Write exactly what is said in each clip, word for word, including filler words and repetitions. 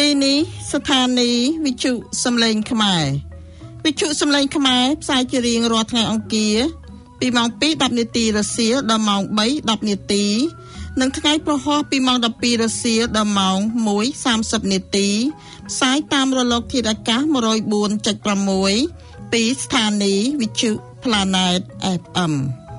ពេលនេះស្ថានីយ៍វិទ្យុសំឡេងខ្មែរវិទ្យុសំឡេងខ្មែរផ្សាយជារៀងរាល់ថ្ងៃអង្គារពីម៉ោង ពីរដប់ នាទីរសៀលដល់ម៉ោង បីដប់ នាទីនិងថ្ងៃប្រហោះពីម៉ោង ដប់ពីរ រសៀលដល់ម៉ោង មួយសាមសិប នាទីផ្សាយតាមរលកធាតុអាកាស một không bốn chấm sáu ពីស្ថានីយ៍វិទ្យុ Planet เอฟ เอ็ม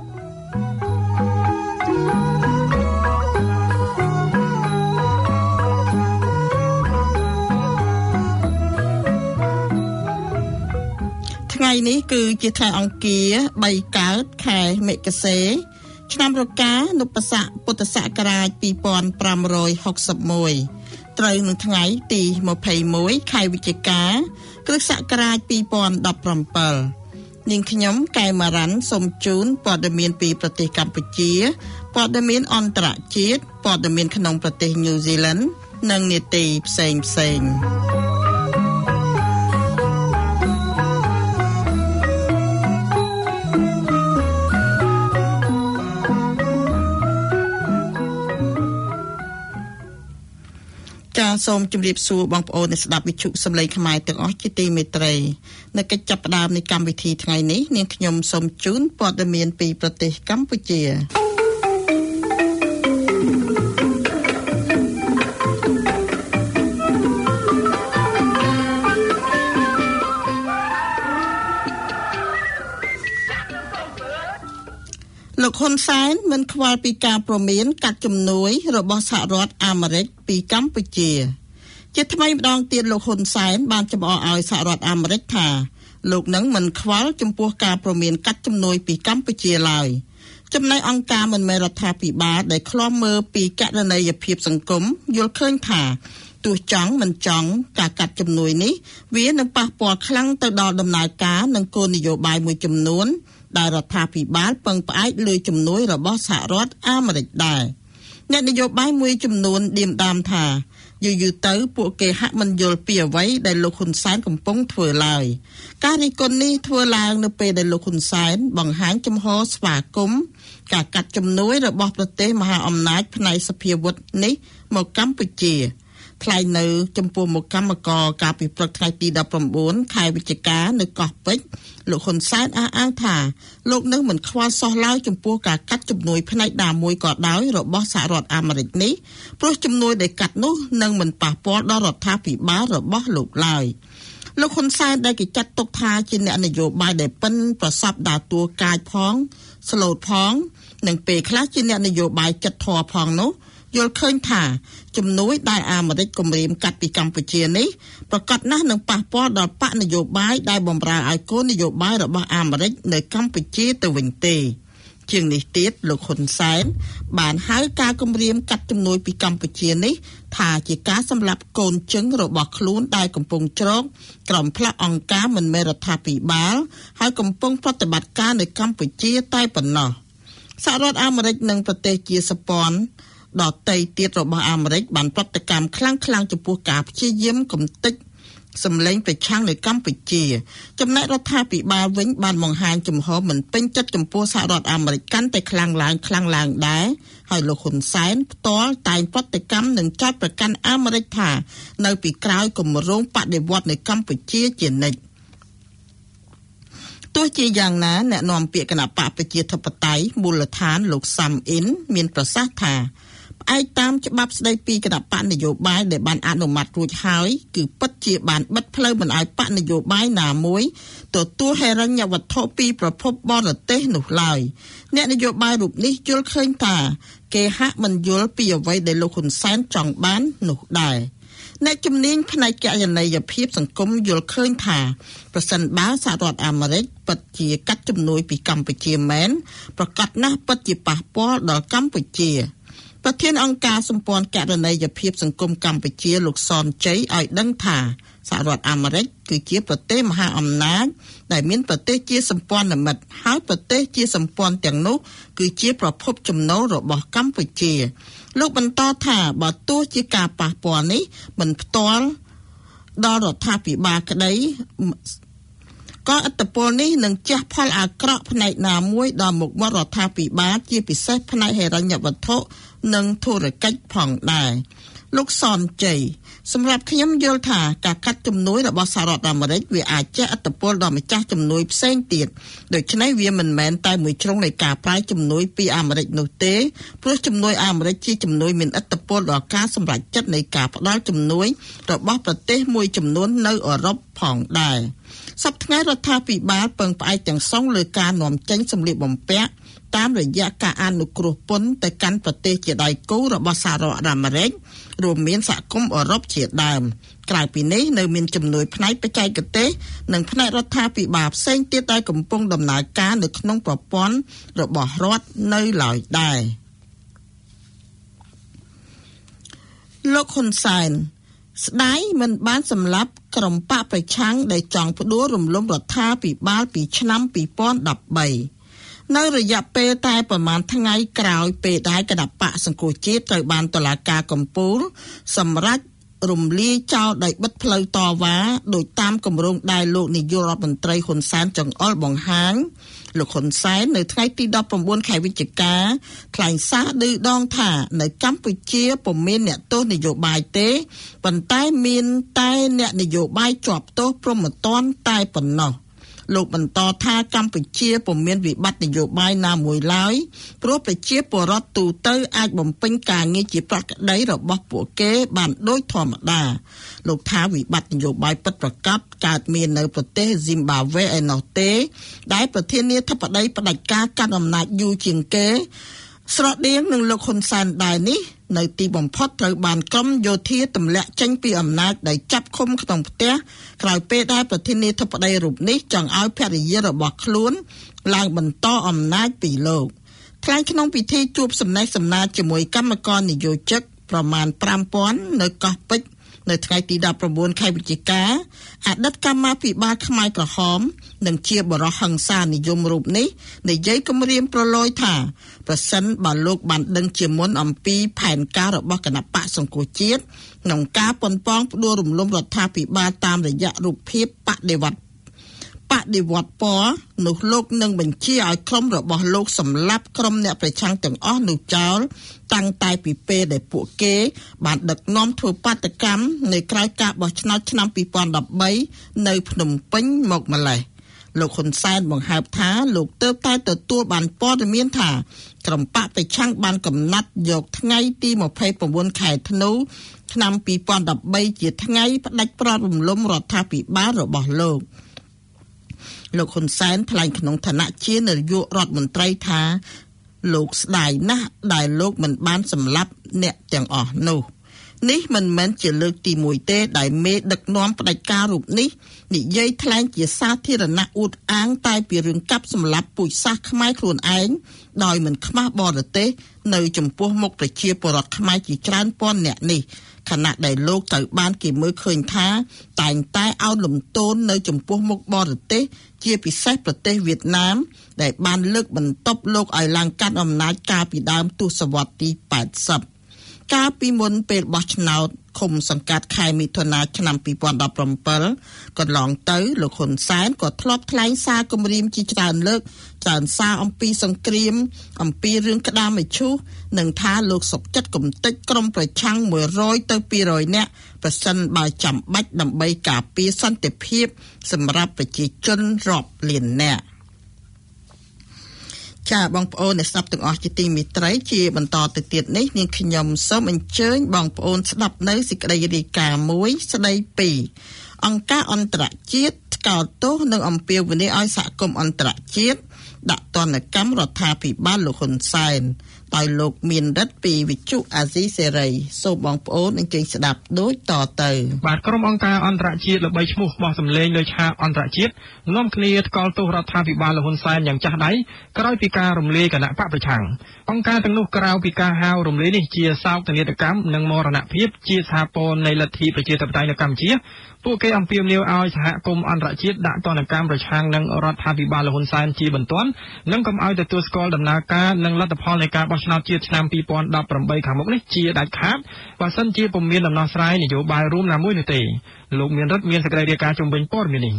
ថ្ងៃនេះគឺជាថ្ងៃអង្គារ បីកើតខែមិគសេ ឆ្នាំរកានុបស័កពុទ្ធសករាជ ពីរពាន់ប្រាំរយហុកសិបមួយ ត្រូវនឹងថ្ងៃទី ម្ភៃមួយ ខែវិច្ឆិកា គ្រិស្តសករាជ ពីរពាន់ដប់ប្រាំbảy នាងខ្ញុំកែវម៉ារ៉ាន់សូមជូនព័ត៌មានពីប្រទេសកម្ពុជាព័ត៌មានអន្តរជាតិព័ត៌មានក្នុងប្រទេសញូហ្សេឡង់និងនីតិផ្សេងផ្សេងចាសូមជម្រាបសួរបងប្អូនអ្នកស្ដាប់វិទ្យុសំឡេងខ្មែរទាំងអស់ជាទីមេត្រីនៅកិច្ចចាប់ផ្ដើមនៃកម្មវិធីថ្ងៃនេះនាងខ្ញុំសូមជូនព័ត៌មានពីប្រទេសកម្ពុជាលោកហ៊ុនសែនមិនខ្វល់ពីការព្រមានកាត់ជំនួយរបស់សហរដ្ឋអាមេរិកពីកម្ពុជាជាថ្មីម្ដងទៀតលោកហ៊ុនសែនបានចំអកឲ្យសហរដ្ឋអាមេរិកថាលោកនឹងមិនខ្វល់ចំពោះការព្រមានកាត់ជំនួយពីកម្ពុជាឡើយចំណែកអង្គការមិនមែនរដ្ឋាភិបាលដែលឃ្លាំមើលពីកណន័យភាពសង្គមយល់ឃើញថាទោះចង់មិនចង់ការកាត់ជំនួយនេះវានឹងប៉ះពាល់ខ្លាំងទៅដល់ដំណើរការនិងគោលនយោបាយមួយចំនួនដែលរដ្ឋាភិបាលពឹងផ្អែកលើជំនួយរបស់សហរដ្ឋអាមេរិកដែរអ្នកនយោបាយមួយចំនួនឌៀមដាមថាយូរយូរទៅពួកគេហាក់មិនយល់ពីអ្វីដែលលោកហ៊ុនសែនកំពុងធ្វើឡើយការរិះគន់នេះធ្វើឡើងនៅពេលដែលលោកហ៊ុនសែនបង្ហាញចំហស្វាគមន៍ការកាត់ជំនួយរបស់ប្រទេសមហាអំណាចផ្នែកសភាវុធនេះមកកម្ពុជាថ្លែងនៅចំពោះមុខកម្មករកាលពីព្រឹកថ្ងៃទីដប់ប្រាំបួនខែវិច្ឆិកានៅកោះពេជ្រលោកហ៊ុនសែនអះអាងថាលោកនឹងមិនខ្វល់សោះឡើយចំពោះការកាត់ជំនួយផ្នែកណាមួយក៏ដោយរបស់សហរដ្ឋអាមេរិកនេះព្រោះជំនួយដែលកាត់នោះនឹងមិនប៉ះពាល់ដល់រដ្ឋាភិបាលរបស់លោកឡើយលោកហ៊ុនសែនដែលគេចាត់ទុកថាជាអ្នកនយោបាយដែលប៉ិនប្រសពដើរតួកាចផងស្លូតផងនិងពេលខ្លះជាអ្នកនយោបាយចិត្តធម៌ផងនោះយល់ឃើញថាជំនួយដែលអាមេរិកគម្រាមកាត់ពីកម្ពុជានេះប្រកាសណាស់នឹងប៉ះពាល់ដល់បកនយោបាយដែលបម្រើឲ្យគោលនយោបាយរបស់អាមេរិកនៅកម្ពុជាទៅវិញទេជាងនេះទៀតលោកហ៊ុនសែនបានហៅការគម្រាមកាត់ជំនួយពីកម្ពុជានេះថាជាការសម្លាប់កូនជឹងរបស់ខ្លួនដែលកំពុងជ្រកក្រុមផ្លាស់អង្គការមិនមែនរដ្ឋាភិបាលហើយកំពុងប្រតិបត្តិការនៅកម្ពុជាតែប៉ុណ្ណោះសហរដ្ឋអាមេរិកនិងប្រទេសជាសពន់ដតៃទៀតរបស់អាមេរិកបានប្រតិកម្មខ្លាំងខ្លាំងចំពោះការព្យាយាមកំទេចសម្លេងប្រឆាំងនៅកម្ពុជាចំណែករដ្ឋាភិបាលវិញបានបង្ហាញចំហមិនពេញចិត្តចំពោះសហរដ្ឋអាមេរិកកាន់តែខ្លាំងឡើងខ្លាំងឡើងដែរហើយលោកហ៊ុនសែនផ្ទាល់តែងប្រតិកម្មនឹងចាត់ប្រកាន់អាមេរិកថានៅពីក្រោយគម្រោងបដិវត្តន៍នៅកម្ពុជាជានិច្ចទោះជាយ៉ាងណាអ្នកនាំពាក្យគណៈបកប្រជាធិបតេយ្យមូលដ្ឋានលោកសាំអ៊ិនមានប្រសាសន៍ថាផ្អែកតាមច្បាប់ស្តីពីគណៈបកនយោបាយដែលបានអនុម័តរួចហើយគឺពិតជាបានបិទផ្លូវមិនឲ្យបកនយោបាយណាមួយទទួលហិរញ្ញវត្ថុពីប្រភពបរទេសនោះឡើយអ្នកនយោបាយរូបនេះយល់ឃើញថាគេហាក់មិនយល់ពីអ្វីដែលលោកហ៊ុនសែនចង់បាននោះដែរអ្នកជំនាញផ្នែកកយន័យភាពសង្គមយល់ឃើញថាប្រសិនបើសហរដ្ឋអាមេរិកពិតជាកាត់ជំនួយពីកម្ពុជាមែនប្រកាសណាស់ពិតជាប៉ះពាល់ដល់កម្ពុជាប្រធានអង្គការសម្ព័ន្ធកណន័យភាពសង្គមកម្ពុជាលោកសនជ័យឲ្យដឹងថាសហរដ្ឋអាមេរិកគឺជាប្រទេសមហាអំណាចដែលមានប្រទេសជាសម្ព័ន្ធមិត្តហើយប្រទេសជាសម្ព័ន្ធទាំងនោះគឺជាប្រភពចំណូលរបស់កម្ពុជាលោកបន្តថាបើទោះជាការប៉ះពាល់នេះមិនផ្ទាល់ដល់រដ្ឋាភិបាលក្តីក៏ឥទ្ធិពលនេះនឹងជះផលអាក្រក់ផ្នែកណាមួយដល់មុខមាត់រដ្ឋាភិបាលជាពិសេសផ្នែកហិរញ្ញវត្ថុនិងធុរកិច្ចផងដែរលោកសនជ័យសម្រាប់ខ្ញុំយល់ថាការកាត់ជំនួយរបស់សហរដ្ឋអាមេរិកវាអាចជះឥទ្ធិពលដល់ម្ចាស់ជំនួយផ្សេងទៀតដូច្នេះវាមិនមែនតែមួយជ្រុងនៃការប្រាយជំនួយពីអាមេរិកនោះទេព្រោះជំនួយអាមេរិកជាជំនួយមានឥទ្ធិពលដល់ការសម្រេចចិត្តនៃការផ្តល់ជំនួយរបស់ប្រទេសមួយចំនួននៅអឺរ៉ុបផងដែរសប្តាហ៍ថ្ងៃរដ្ឋាភិបាលពឹងផ្អែកទាំងស្រុងលើការនាំចេញសម្លៀកបំពាក់តាមរយៈការអនុគ្រោះពន្ធទៅកាន់ប្រទេសជាដៃគូរបស់សហរដ្ឋអាមេរិករួមមានសហគមន៍អឺរ៉ុបជាដើមក្រៅពីនេះនៅមានជំនួយផ្នែកបច្ចេកទេសនិងផ្នែករដ្ឋាភិបាលផ្សេងទៀតដែលកំពុងដំណើរការនៅក្នុងប្រព័ន្ធរបស់រដ្ឋនៅឡើយដែរលោកហ៊ុនសែនស្ដាយមិនបានសម្លាប់ក្រុមបកប្រឆាំងដែលចង់ផ្ដួលរំលំរដ្ឋាភិបាលពីឆ្នាំពីរពាន់ដប់បីនៅរយៈពេលតែប្រមាណថ្ងៃក្រោយពេលដែលគណបកសង្គ្រោះជាតិត្រូវបានតុលាការកំពូលសម្រេចរំលាយចោលដោយបិទផ្លូវតវ៉ាដោយតាមគម្រោងដែលលោកនាយករដ្ឋមន្ត្រីហ៊ុនសែនចង្អុលបង្ហាញលោកហ៊ុនសែននៅថ្ងៃទីដប់ប្រាំបួនខែវិច្ឆិកាថ្លែងសារឌឺដងថានៅកម្ពុជាពុំមានអ្នកទោសនយោបាយទេប៉ុន្តែមានតែអ្នកនយោបាយជាប់ទោសព្រហ្មទណ្ឌតែប៉ុណ្ណោះលោកបន្តថាកម្ពុជាពុំមានវិបត្តិនយោបាយណាមួយឡើយព្រោះប្រជាពលរដ្ឋទូទៅអាចបំពេញការងារជាប្រក្រតីរបស់ពួកគេបានដូចធម្មតាលោកថាវិបត្តិនយោបាយពិតប្រាកដកើតមាននៅប្រទេសស៊ីមបាវេឯណោះទេដែលប្រធានាធិបតីផ្ដាច់ការកាន់អំណាចយូរជាងគេស្រដៀងនឹងលោកហ៊ុនសែនដែរនេះនៅទីបំផុតត្រូវបានក្រុមយោធាទម្លាក់ចេញពីអំណាចដោយចាប់ឃុំក្នុងផ្ទះក្រោយពេលដែលប្រធានាធិបតីរូបនេះចង់ឲ្យភរិយារបស់ខ្លួនឡើងបន្តអំណាចពីលោកថ្លែងក្នុងពិធីជួបសំណេះសំណាលជាមួយគណៈកម្មការនយោជិកប្រមាណប្រាំពាន់នៅកោះពេជ្រនៅថ្ងៃទីដប់ប្រាំបួនខែវិច្ឆិកាអតីតកម្មាភិបាលខ្មែរក្រហមនិងជាបរិហិង្សានិយមរូបនេះនិយាយគម្រាមប្រឡយថាប្រសិនបើលោកបានដឹងជាមុនអំពីផែនការរបស់គណបកសង្គ្រោះជាតិក្នុងការប៉ុនប៉ងផ្ដួលរំលំរដ្ឋាភិបាលតាមរយៈរូបភាពបដិវត្តបដិវត្តពណ៌នោះលោកនឹងបញ្ជាឲ្យក្រុមរបស់លោកសម្លាប់ក្រុមអ្នកប្រឆាំងទាំងអស់នោះចោលតាំងតែពីពេលដែលពួកគេបានដឹកនាំធ្វើបាតកម្មនៅក្រៅការបោះឆ្នោតឆ្នាំពីរពាន់ដប់បីនៅភ្នំពេញមកម្លេះលោកហ៊ុនសែនបង្ហើបថាលោកទើបតែទទួលបានព័ត៌មានថាក្រុមបកប្រឆាំងបានកំណត់យកថ្ងៃទីម្ភៃប្រាំបួនខែធ្នូឆ្នាំពីរពាន់ដប់បីជាថ្ងៃផ្ដាច់ប្រត់រំលំរដ្ឋាភិបាលរបស់លោកលោកហ៊ុនសែនថ្លែងក្នុងឋានៈជានាយករដ្ឋមន្ត្រីថាលោកស្ដាយណាស់ដែលលោកមិនបានសម្លាប់អ្នកទាំងអស់នោះនេះមិនមែនជាលើកទីមួយទេដែលមេដឹកនាំផ្ដាច់ការរូបនេះនិយាយថ្លែងជាសាធារណៈអួតអាងតែពីរឿងកាប់សម្លាប់ពូជសាសន៍ខ្មែរខ្លួនឯងដោយមិនខ្មាស់បរទេសនៅចំពោះមុខប្រជាពលរដ្ឋខ្មែរជាច្រើនពាន់នាក់នេះខណៈដែលលោកត្រូវបានគេមើលឃើញថាតែងតែឲ្យលំទោននៅចំពោះមុខបរទេសជាពិសេសប្រទេសវៀតណាមដែលបានលើកបន្ទប់លោកឲ្យឡើងកាន់អំណាចកាលពីដើមទសវត្សរ៍ទីแปดสิบកាលពីមុនពេលបោះឆ្នោតឃុំសង្កាត់ខែមិថុនាឆ្នាំពីរពាន់ដប់ប្រាំbảyកន្លងទៅលោកហ៊ុនសែនក៏ធ្លាប់ថ្លែងសារគម្រាមជាច្រើនលើកច្រើនសារអំពីសង្គ្រាមអំពីរឿងក្តាមមឈូសនិងថាលោកសុកចិត្តកំទេចក្រុមប្រឆាំងមួយរយទៅពីរយនាក់ប្រសិនបើចាំបាច់ដើម្បីការពារសន្តិភាពសម្រាប់ប្រជាជនរាប់លាននាក់ចាបងប្អូនអ្នកស្ដាប់ទាំងអស់ជាទីមេត្រីជាបន្តទៅទៀតនេះនាងខ្ញុំសូមអញ្ជើញបងប្អូនស្ដាប់នៅសេចក្តីរាយការណ៍មួយស្ដីពីអង្គការអន្តរជាតិថ្កោលទោសនិងអំពាវនាវឲ្យសហគមន៍អន្តរជាតិដាក់ទណ្ឌកម្មរដ្ឋាភិបាលលោកហ៊ុនសែនដោយលោកមានរិទ្ធពីវិទ្យុអាស៊ីសេរីសូមបងប្អូនអញ្ជើញស្ដាប់ដូចតទៅបាទក្រុមអង្គការអន្តរជាតិល្បីឈ្មោះបោះសម្លេងលើឆាកអន្តរជាតិនាំគ្នាថ្កោលទោសរដ្ឋាភិបាលលោកហ៊ុនសែនយ៉ាងចាស់ដៃក្រោយពីការរំលាយគណៈបកប្រឆាំងអង្គការទាំងនោះក្រៅពីការហៅរំលាយនេះជាសោកនាដកម្មនិងមរណភាពជាសហព័ន្ធនៃលទ្ធិប្រជាធិបតេយ្យនៅកម្ពុជាពួកគេអំពាវនាវឲ្យសហគមន៍អន្តរជាតិដាក់ទណ្ឌកម្មប្រឆាំងនឹងរដ្ឋាភិបាលលោកហ៊ុនសែនជាបន្ទាន់និងកុំឲ្យទទួលស្គាល់ដំណើរការនិងលទ្ធផលនៃការបោះឆ្នោតជាតិឆ្នាំពីរពាន់ដប់ប្រាំបីខាងមុខនេះជាដាច់ខាតបើសិនជាពុំមានដំណោះស្រាយនយោបាយរួមណាមួយនោះទេលោកមានរដ្ឋមានសេចក្តីរាយការណ៍ជំវិញព័ត៌មាននេះ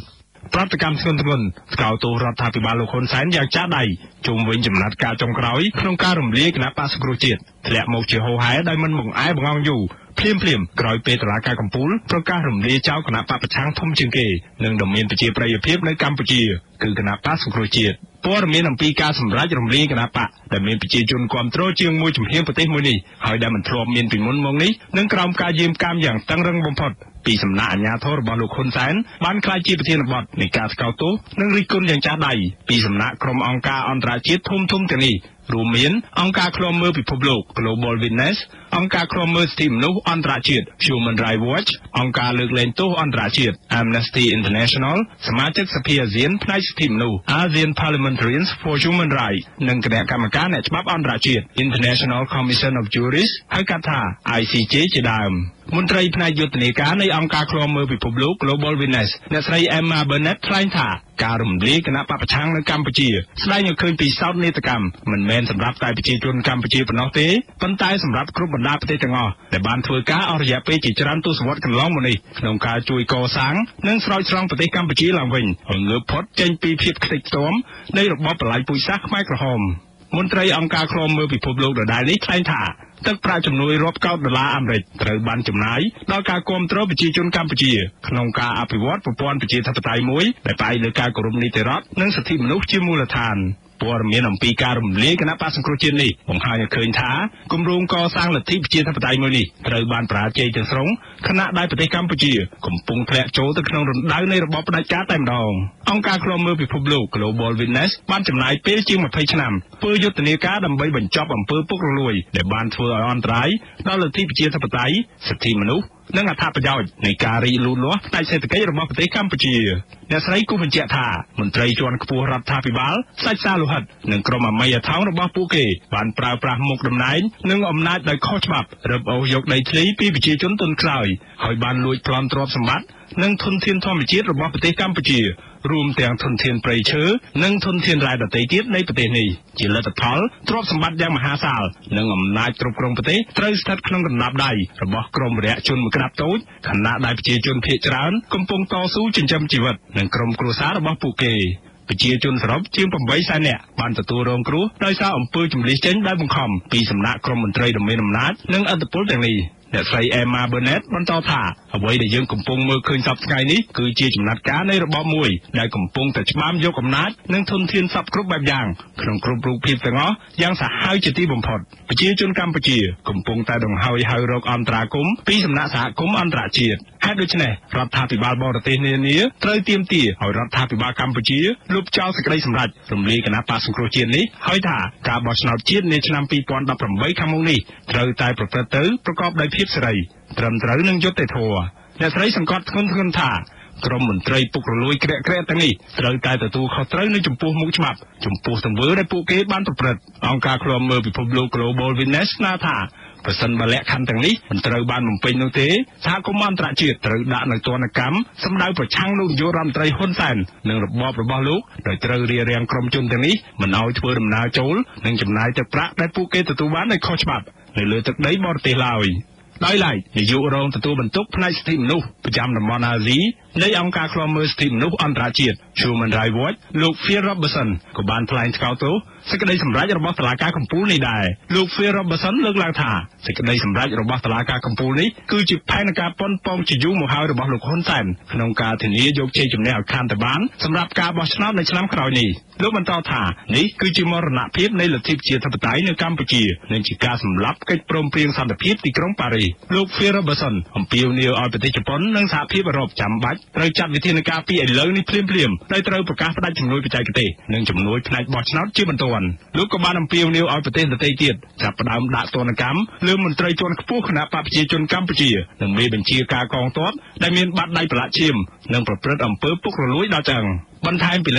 ប្រតិកម្មធ្ងន់ធ្ងរស្កោតទោសរដ្ឋាភិបាលលោកហ៊ុនសែនយ៉ាងចាស់ដៃជុំវិញចំណាត់ការចុងក្រោយក្នុងការរំលាយគណៈបក្សសង្គ្រោះជាតិធ្លាក់មកជាហូរហែដោយមិនបង្អែបង្អង់យូរភ្លាមភ្លាមក្រោយពេលតុលាការកំពូលប្រកាសរំលាយចោលគណៈបកប្រឆាំងធំជាងគេនិងដែលមានប្រជាប្រិយភាពនៅកម្ពុជាគឺគណៈបកសង្គ្រោះជាតិព័ត៌មានអំពីការសម្រេចរំលាយគណៈបកដែលមានប្រជាជនគាំទ្រជាងមួយជំហានប្រទេសមួយនេះហើយដែលមិនធ្លាប់មានពីមុនមកនេះនឹងក្រោមការយាមកាមយ៉ាងតឹងរឹងបំផុតពីសំណាក់អាជ្ញាធររបស់លោកហ៊ុនសែនបានក្លាយជាប្រធានបទនៃការស្កោតទោសនិងរិះគន់យ៉ាងចាស់ដៃពីសំណាក់ក្រុមអង្គការអន្តរជាតិធំធំទាំងនេះរួមមានអង្គការឃ្លាំមើលពិភពលោក Global Witness អង្គការឃ្លាំមើលសិទ្ធិមនុស្សអន្តរជាតិ Human Rights Watch អង្គការលើកលែងទោសអន្តរជាតិ Amnesty International សមាជិកសភាអាស៊ានផ្នែកសិទ្ធិមនុស្ស ASEAN Parliamentarians for Human Rights និងគណៈកម្មការអ្នកច្បាប់អន្តរជាតិ International Commission of Jurists ហៅកាត់ថា I C J ជាដើមមន្ត្រីផ្នែកយុទ្ធនាការនៃអង្គការឃ្លាំមើលពិភពលោក Global Witness អ្នកស្រី Emma Burnett ថ្លែងថាការរំលាយគណៈបកប្រឆាំងនៅកម្ពុជាស្ដែងឲ្យឃើញពីសោកនាដកម្មមិនមែនសម្រាប់តែប្រជាជនកម្ពុជាប៉ុណ្ណោះទេប៉ុន្តែសម្រាប់គ្រប់បណ្ដាប្រទេសទាំងអស់ដែលបានធ្វើការអស់រយៈពេលជាច្រើនទសវត្សរ៍កន្លងមកនេះក្នុងការជួយកសាងនិងស្រោចស្រង់ប្រទេសកម្ពុជាឡើងវិញឲ្យងើបផុតចេញពីភាពខ្ទេចខ្ទាំនៃរបបបល្ល័ង្កពូជសាសន៍ខ្មែរក្រហមមន្ត្រីអង្គការឃ្លាំមើលពិភពលោកដដែលនេះថ្លែងថាទឹកប្រាក់ជំនួយរាប់កោតដុល្លារអាមេរិកត្រូវបានចំណាយដល់ការគាំទ្រប្រជាជនកម្ពុជាក្នុងការអភិវឌ្ឍប្រព័ន្ធប្រជាធិបតេយ្យមួយដែលផ្អែកលើការគោរពនីតិរដ្ឋនិងសិទ្ធិមនុស្សជាមូលដ្ឋានព័ត៌មានអំពីការរំលាយគណៈបក្សសង្គ្រោះជាតិនេះបង្ហាញឲ្យឃើញថាគម្រោងកសាងលទ្ធិប្រជាធិបតេយ្យមួយនេះត្រូវបានបរាជ័យទាំងស្រុងខណៈដែលប្រទេសកម្ពុជាកំពុងធ្លាក់ចូលទៅក្នុងរណ្ដៅនៃរបបផ្ដាច់ការតែម្ដងអង្គការឃ្លាំមើលពិភពលោក Global Witness បានចំណាយពេលជាងម្ភៃឆ្នាំធ្វើយុទ្ធនាការដើម្បីបញ្ចប់អំពើពុករលួយដែលបានធ្វើឲ្យអន្តរាយដល់លទ្ធិប្រជាធិបតេយ្យសិទ្ធិមនុស្សនិងអត្ថប្រយោជន៍នៃការរីកលូតលាស់ផ្នែកសេដ្ឋកិច្ចរបស់ប្រទេសកម្ពុជាអ្នកស្រីគូបញ្ជាក់ថាមន្ត្រីជាន់ខ្ពស់រដ្ឋាភិបាលសាច់សាលោហិតនិងក្រុមអមយថោងរបស់ពួកគេបានប្រើប្រាស់មុខតំណែងនិងអំណាចដោយខុសច្បាប់រឹបអូសយកដីធ្លីពីប្រជាជនទុនខ្សោយហើយបានលួចប្លន់ទ្រព្យសម្បត្តិនិងធនធានធម្មជាតិរបស់ប្រទេសកម្ពុជារួមទាំងធនធានព្រៃឈើនិងធនធានរ៉ែដទៃទៀតនៃប្រទេសនេះជាលទ្ធផលទ្រព្យសម្បត្តិយ៉ាងមហាសាលនិងអំណាចគ្រប់គ្រងប្រទេសត្រូវស្ថិតក្នុងកណ្ដាប់ដៃរបស់ក្រុមវីរៈជនមួយក្តាប់តូចខណៈដែលប្រជាជនភាគច្រើនកំពុងតស៊ូចិញ្ចឹមជីវិតនិងក្រុមគ្រួសាររបស់ពួកគេប្រជាជនសរុបជាងប្រាំបីសែននាក់បានទទួលរងគ្រោះដោយសារអំពើជំលិះចេញដោយបង្ខំពីសំណាក់ក្រុមមន្ត្រីដ៏មានអំណាចនិងឥទ្ធិពលទាំងនេះអ្នកស្រី Emma Burnett បន្តថាអ្វីដែលយើងកំពុងមើលឃើញសពថ្ងៃនេះគឺជាចំណាត់ការនៃរបបមួយដែលកំពុងតែច្បាមយកអំណាចនិងធនធានសពគ្រប់បែបយ៉ាងក្នុងគ្រប់រូបភាពទាំងអស់យ៉ាងសាហាវជាទីបំផុតប្រជាជនកម្ពុជាកំពុងតែដង្ហើយហៅរកអន្តរាគមន៍ពីសំណាក់សហគមន៍អន្តរជាតិហេតុដូច្នេះរដ្ឋាភិបាលបរទេសនានាត្រូវទាមទារឲ្យរដ្ឋាភិបាលកម្ពុជាលុបចោលសេចក្តីសម្រេចរំលាយគណៈបក្សសង្គ្រោះជាតិនេះហើយថាការបោះឆ្នោតជាតិនាឆ្នាំពីរពាន់ដប់ប្រាំបីខាងមុខនេះត្រូវតែប្រព្រឹត្តទៅប្រកបដោយភាពសេរីត្រឹមត្រូវនិងយុត្តិធម៌អ្នកស្រីសង្កត់ធ្ងន់ធ្ងរថាក្រុមមន្ត្រីពុករលួយក្រាក់ក្រាក់ទាំងនេះត្រូវតែទទួលខុសត្រូវនៅចំពោះមុខច្បាប់ចំពោះទង្វើដែលពួកគេបានប្រព្រឹត្តអង្គការឃ្លាំមើលពិភពលោក Global Witness ស្នើថាប្រសិនបើលក្ខខណ្ឌទាំងនេះមិនត្រូវបានបំពេញនោះទេសហគមន៍អន្តរជាតិត្រូវដាក់នូវទណ្ឌកម្មសម្ដៅប្រឆាំងលោកនាយករដ្ឋមន្ត្រីហ៊ុនសែននិងរបបរបស់លោកដោយត្រូវរារាំងក្រុមជនទាំងនេះមិនឲ្យធ្វើដំណើរចូលនិងចំណាយទឹកប្រាក់ដែលពួកគេទទួលបានដោយខុសច្បាប់នៅលើទឹកដីបរទេសឡើយដោយឡែកនាយករងទទួលបន្ទុកផ្នែកសិទ្ធិមនុស្សប្រចាំតំបន់អាស៊ីនៃអង្គការឃ្លាំមើលសិទ្ធិមនុស្សអន្តរជាតិ Human Rights Watch លោក Phil Robertson ក៏បានថ្លែងថ្កោលទោសសេចក្តីសម្រេចរបស់តុលាការកំពូលនេះដែរលោក Phil Robertson លើកឡើងថាសេចក្តីសម្រេចរបស់តុលាការកំពូលនេះគឺជាផែនការប៉ុនប៉ងជាយូរមកហើយរបស់លោកហ៊ុនសែនក្នុងការធានាយកជ័យជំនះឲ្យខានតបានសម្រាប់ការបោះឆ្នោតនៅឆ្នាំក្រោយនេះលោកបន្តថានេះគឺជាមរណភាពនៃលទ្ធិប្រជាធិបតេយ្យនៅកម្ពុជានិងជាការសម្លាប់កិច្ចព្រមព្រៀងសន្តិភាពទីក្រុងប៉ារីសលោក Phil Robertson អំពាវនាវឲ្យប្រទេសជប៉ុននិងសហភាពអឺរ៉ុបចាំបាច់ត្រូវចាត់វិធានការពីឥឡូវនេះភ្លាមៗដោយត្រូវប្រកាសផ្តាច់ជំនួយបច្ចេកទេសនិងជំនួយផ្នែកបោះឆ្នោតជាបន្ទាន់លោកក៏បានអំពាវនាវឲ្យប្រទេសដទៃទៀតចាប់ផ្ដើមដាក់ទណ្ឌកម្មលើមន្ត្រីជាន់ខ្ពស់គណៈបកប្រជាជនកម្ពុជានិងមេបញ្ជាការកងទ័ពដែលមានបាតដៃប្រឡាក់ឈាមនិងប្រព្រឹត្តអំពើពុករលួយដល់ចឹងបន្ថែមពីលើនេះ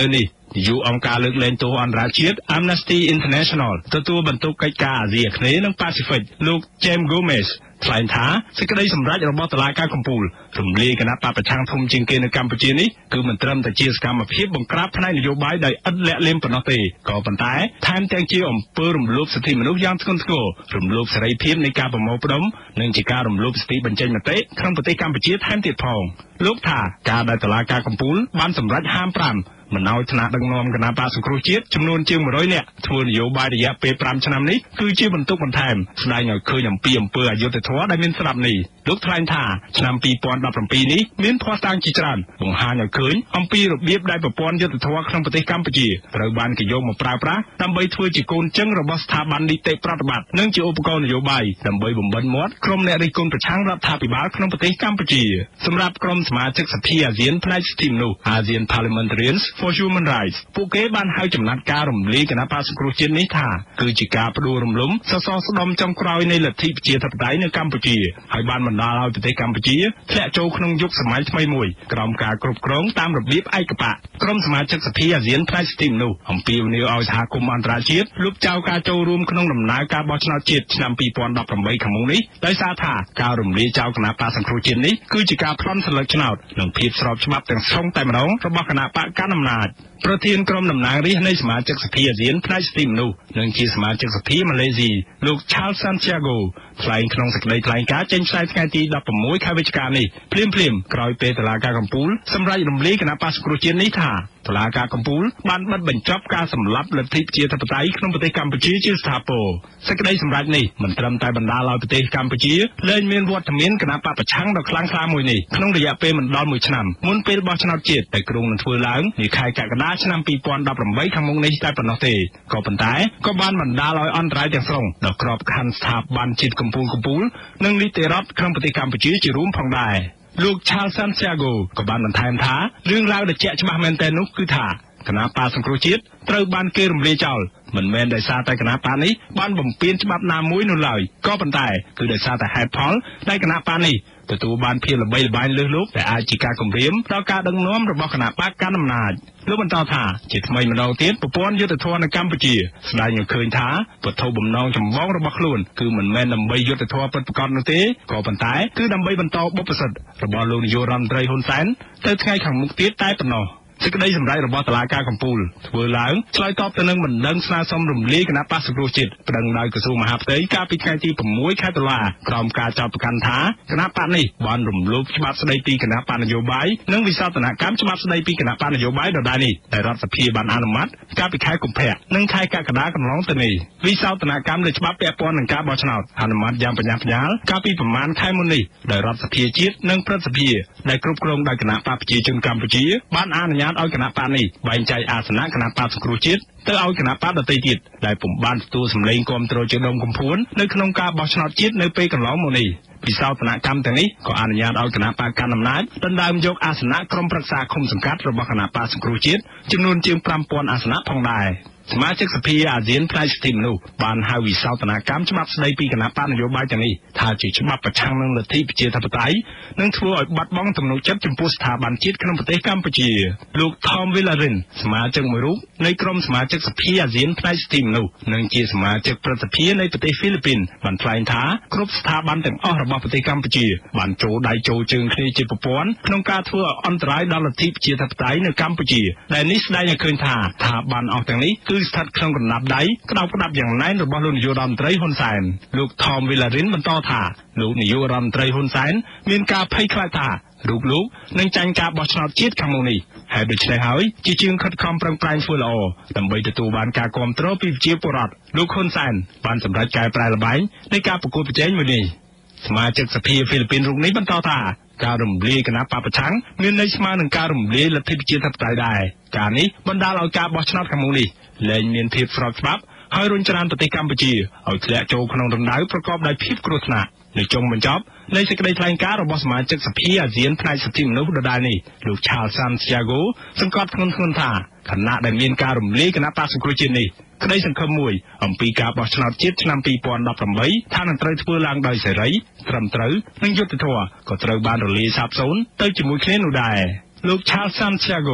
នាយកអង្គការលើកលែងទោសអន្តរជាតិ Amnesty International ទទួលបន្ទុកកិច្ចការអាស៊ីអាគ្នេយ៍និងប៉ាស៊ីហ្វិកលោក James Gomez ថ្លែងថាសេចក្តីសម្រេចរបស់តុលាការកំពូលរំលាយគណៈបកប្រឆាំងធំជាងគេនៅកម្ពុជានេះគឺមិនត្រឹមតែជាសកម្មភាពបង្ក្រាបផ្នែកនយោបាយដោយឥតលាក់លៀមប៉ុណ្ណោះទេក៏ប៉ុន្តែថែមទាំងជាអំពើរំលោភសិទ្ធិមនុស្សយ៉ាងធ្ងន់ធ្ងររំលោភសេរីភាពនៃការប្រមូលផ្ដុំនិងជាការរំលោភសិទ្ធិបញ្ចេញមតិក្នុងប្រទេសកម្ពុជាថែមទៀតផងលោកថាការដែលតុលាការកំពូលបានសម្រេចហាមប្រាមមិនឲ្យថ្នាក់ដឹកនាំគណៈបក្សសង្គ្រោះជាតិចំនួនជាងone hundredនាក់ធ្វើនយោបាយរយៈពេលfiveឆ្នាំនេះគឺជាបន្ទុកបន្ថែមស្ដែងឲ្យឃើញអំពីអំពើអយុត្តិធម៌ដែលមានស្រាប់នេះលោកថ្លែងថាឆ្នាំtwo thousand seventeenនេះមានភស្តុតាងជាច្រើនបង្ហាញឲ្យឃើញអំពីរបៀបដែលប្រព័ន្ធយុត្តិធម៌ក្នុងប្រទេសកម្ពុជាត្រូវបានគេយកមកប្រើប្រាស់ដើម្បីធ្វើជាកូនចឹងរបស់ស្ថាប័ននីតិប្រតិបត្តិនិងជាឧបករណ៍នយោបាយដើម្បីបំបិទមាត់ក្រុមអ្នករិះគន់ប្រឆាំងរដ្ឋាភិបាលក្នុងប្រទេសកម្ពុជាសម្រាប់ក្រុមសមាជិកសភាអាស៊ានផ្នែកសិទ្ធិមនុស្ស ASEAN Parliamentarians for Human Rights ពួកគេបានហៅចំណាត់ការរំលាយគណៈបក្សសង្គ្រោះជាតិនេះថាគឺជាការផ្ដួលរំលំសសរស្តម្ភចុងក្រោយនៃលទ្ធិប្រជាធិបតេយ្យនៅកម្ពុជាហើយបានបណ្ដាលឲ្យប្រទេសកម្ពុជាធ្លាក់ចូលក្នុងយុគសម័យថ្មីមួយក្រោមការគ្រប់គ្រងតាមរបៀបឯកបក្សក្រុមសមាជិកសភាអាស៊ានផ្នែកសិទ្ធិមនុស្សអំពាវនាវឲ្យសហគមន៍អន្តរជាតិលុបចោលការចូលរួមក្នុងដំណើរការបោះឆ្នោតជាតិឆ្នាំtwo thousand eighteenខាងមុខនេះដោយសារថាការរំលាយចោលគណៈបក្សសង្គ្រោះជាតិនេះគឺជាការប្លន់សិលឹកឆ្នោតនិងភាពស្របច្បាប់ទាំងស្រុងតែម្ដងរបស់គណៈបកកណ្ដាលអំណាចប្រធានក្រុមតំណាងរាស្ត្រនៃសមាជិកសភាអាស៊ានផ្នែកសិទ្ធិមនុស្សនិងជាសមាជិកសភាម៉ាឡេស៊ីលោក Charles Santiago ថ្លែងក្នុងសេចក្តីថ្លែងការណ៍ចេញផ្សាយថ្ងៃទីsixteenខែវិច្ឆិកានេះភ្លាមៗក្រោយពេលតុលាការកំពូលសម្រេចរំលាយគណៈបក្សសង្គ្រោះជាតិនេះថាតុលាការកំពូលបានបិទបញ្ចប់ការសម្លាប់លទ្ធិប្រជាធិបតេយ្យក្នុងប្រទេសកម្ពុជាជាស្ថាពរសេចក្តីសម្រេចនេះមិនត្រឹមតែបណ្ដាលឲ្យប្រទេសកម្ពុជាលែងមានវត្តមានគណៈបកប្រឆាំងដ៏ខ្លាំងក្លាមួយនេះក្នុងរយៈពេលមិនដល់មួយឆ្នាំមុនពេលបោះឆ្នោតជាតិដែលគ្រោងនឹងធ្វើឡើងនាខែកក្កដាឆ្នាំtwo thousand eighteenខាងមុខនេះតែប៉ុណ្ណោះទេក៏ប៉ុន្តែក៏បានបណ្ដាលឲ្យអន្តរាយទាំងស្រុងដល់ក្របខ័ណ្ឌស្ថាប័នជាតិកំពូលកំពូលនិងនីតិរដ្ឋក្នុងប្រទេសកម្ពុជាជារួមផងដែរលោក Charles Santiago ក៏បានបន្ថែមថារឿងរ៉ាវដែលជាក់ច្បាស់មែនទែននោះគឺថាគណៈបក្សសង្គ្រោះជាតិត្រូវបានគេរំលាយចោលមិនមែនដោយសារតែគណៈបកនេះបានបំពានច្បាប់ណាមួយនោះឡើយក៏ប៉ុន្តែគឺដោយសារតែហេតុផលដែលគណៈបកនេះទទួលបានភាពល្បីល្បាញលើសលប់ដែលអាចជាការគំរាមដល់ការដឹកនាំរបស់គណៈបកកណ្ដាលអំណាចលោកបន្តថាជាថ្មីម្ដងទៀតប្រព័ន្ធយុត្តិធម៌នៅកម្ពុជាស្ដែងឲ្យឃើញថាវត្ថុបំណងចម្បងរបស់ខ្លួនគឺមិនមែនដើម្បីយុត្តិធម៌ពិតប្រាកដនោះទេក៏ប៉ុន្តែគឺដើម្បីបន្តបុព្វសិទ្ធិរបស់លោកនាយករដ្ឋមន្ត្រីហ៊ុនសែនទៅថ្ងៃខាងមុខទៀតតែប៉ុណ្ណោះសេចក្តីសម្រេចរបស់តុលាការកំពូលធ្វើឡើងឆ្លើយតបទៅនឹងបណ្ដឹងស្នើសុំរំលាយគណៈបក្សសង្គ្រោះជាតិប្តឹងដោយក្រសួងមហាផ្ទៃកាលពីថ្ងៃទីsixខែតុលាក្រោមការចោទប្រកាន់ថាគណៈបកនេះបានរំលោភច្បាប់ស្តីពីគណៈបកនយោបាយនិងវិសោធនកម្មច្បាប់ស្តីពីគណៈបកនយោបាយដដែលនេះដែលរដ្ឋសភាបានអនុម័តកាលពីខែកុម្ភៈនិងខែកក្កដាកន្លងទៅនេះវិសោធនកម្មលើច្បាប់ពាក់ព័ន្ធនឹងការបោះឆ្នោតអនុម័តយ៉ាងបញ្ញាបញ្ញាលកាលពីប្រមាណខែមុននេះដោយរដ្ឋសភាជាតិនិងព្រឹទ្ធសភាដែលគ្រប់គ្រងដោយគណៈបកប្រជាជនកម្ពុជាបានអនុញ្ញាតឲ្យគណៈបកនេះបែងចែកអាសនៈគណៈបក្សសង្គ្រោះជាតិទៅឲ្យគណៈបកដទៃទៀតដែលពុំបានទទួលសម្លេងគាំទ្រជាដុំកំភួននៅក្នុងការបោះឆ្នោតជាតិនៅពេលកន្លងមកនេះពិសោធនកម្មទាំងនេះក៏អនុញ្ញាតឲ្យគណៈបកកណ្ដាលអំណាចដណ្ដើមយកអាសនៈក្រុមប្រឹក្សាឃុំសង្កាត់របស់គណៈបក្សសង្គ្រោះជាតិចំនួនជាងfive thousandអាសនៈផងដែរសមាជិកសភាអាស៊ានផ្នែកសិទ្ធិមនុស្សបានហៅវិសោធនកម្មច្បាប់ស្តីពីគណៈបកនយោបាយទាំងនេះថាជាច្បាប់ប្រឆាំងនឹងលទ្ធិប្រជាធិបតេយ្យនិងធ្វើឲ្យបាត់បង់ទំនុកចិត្តចំពោះស្ថាប័នជាតិក្នុងប្រទេសកម្ពុជាលោក Tom Villarin សមាជិកមួយរូបនៃក្រុមសមាជិកសភាអាស៊ានផ្នែកសិទ្ធិមនុស្សនិងជាសមាជិកព្រឹទ្ធសភានៃប្រទេសហ្វីលីពីនបានថ្លែងថាគ្រប់ស្ថាប័នទាំងអស់របស់ប្រទេសកម្ពុជាបានចូលដៃចូលជើងគ្នាជាប្រព័ន្ធក្នុងការធ្វើឲ្យអន្តរាយដល់លទ្ធិប្រជាធិបតេយ្យនៅកម្ពុជាដែលនេះស្ដែងឲ្យឃើញថាស្ថាប័នអស់ទាំងនេះគឺស្ថិតក្នុងកណ្ដាប់ដៃក្តោបក្តាប់យ៉ាងណែនរបស់លោកនាយករដ្ឋមន្ត្រីហ៊ុនសែនលោក Tom Villarin បន្តថាលោកនាយករដ្ឋមន្ត្រីហ៊ុនសែនមានការភ័យខ្លាចថារូបលោកនឹងចាញ់ការបោះឆ្នោតជាតិខាងមុខនេះហើយដូច្នេះហើយជាជាងខិតខំប្រឹងប្រែងធ្វើល្អដើម្បីទទួលបានការគាំទ្រពីប្រជាពលរដ្ឋលោកហ៊ុនសែនបានសម្រេចកែប្រែល្បែងនៃការប្រកួតប្រជែងមួយនេះសមាជិកសភាហ្វីលីពីនរូបនេះបន្តថាការរំលាយគណៈបកប្រឆាំងមានន័យស្មើនឹងការរំលាយលទ្ធិប្រជាធិបតេយ្យដែរការនេះបណ្ដាលឲ្យការបោះឆ្នោតខាងមុខនេះលែងមានភាពស្របច្បាប់ហើយរុញច្រានប្រទេសកម្ពុជាឲ្យធ្លាក់ចូលក្នុងរណ្ដៅប្រកបដោយភាពគ្រោះថ្នាក់នៅចុងបញ្ចប់នៃសេចក្តីថ្លែងការណ៍របស់សមាជិកសភាអាស៊ានផ្នែកសិទ្ធិមនុស្សដដែលនេះលោក Charles Santiago សង្កត់ធ្ងន់ធ្ងរថាខណៈដែលមានការរំលាយគណៈបក្សសង្គ្រោះជាតិនេះក្តីសង្ឃឹមមួយអំពីការបោះឆ្នោតជាតិឆ្នាំtwo thousand eighteenថានឹងត្រូវធ្វើឡើងដោយសេរីត្រឹមត្រូវនិងយុត្តិធម៌ក៏ត្រូវបានរលាយសាបសូន្យទៅជាមួយគ្នានោះដែរលោក Charles Santiago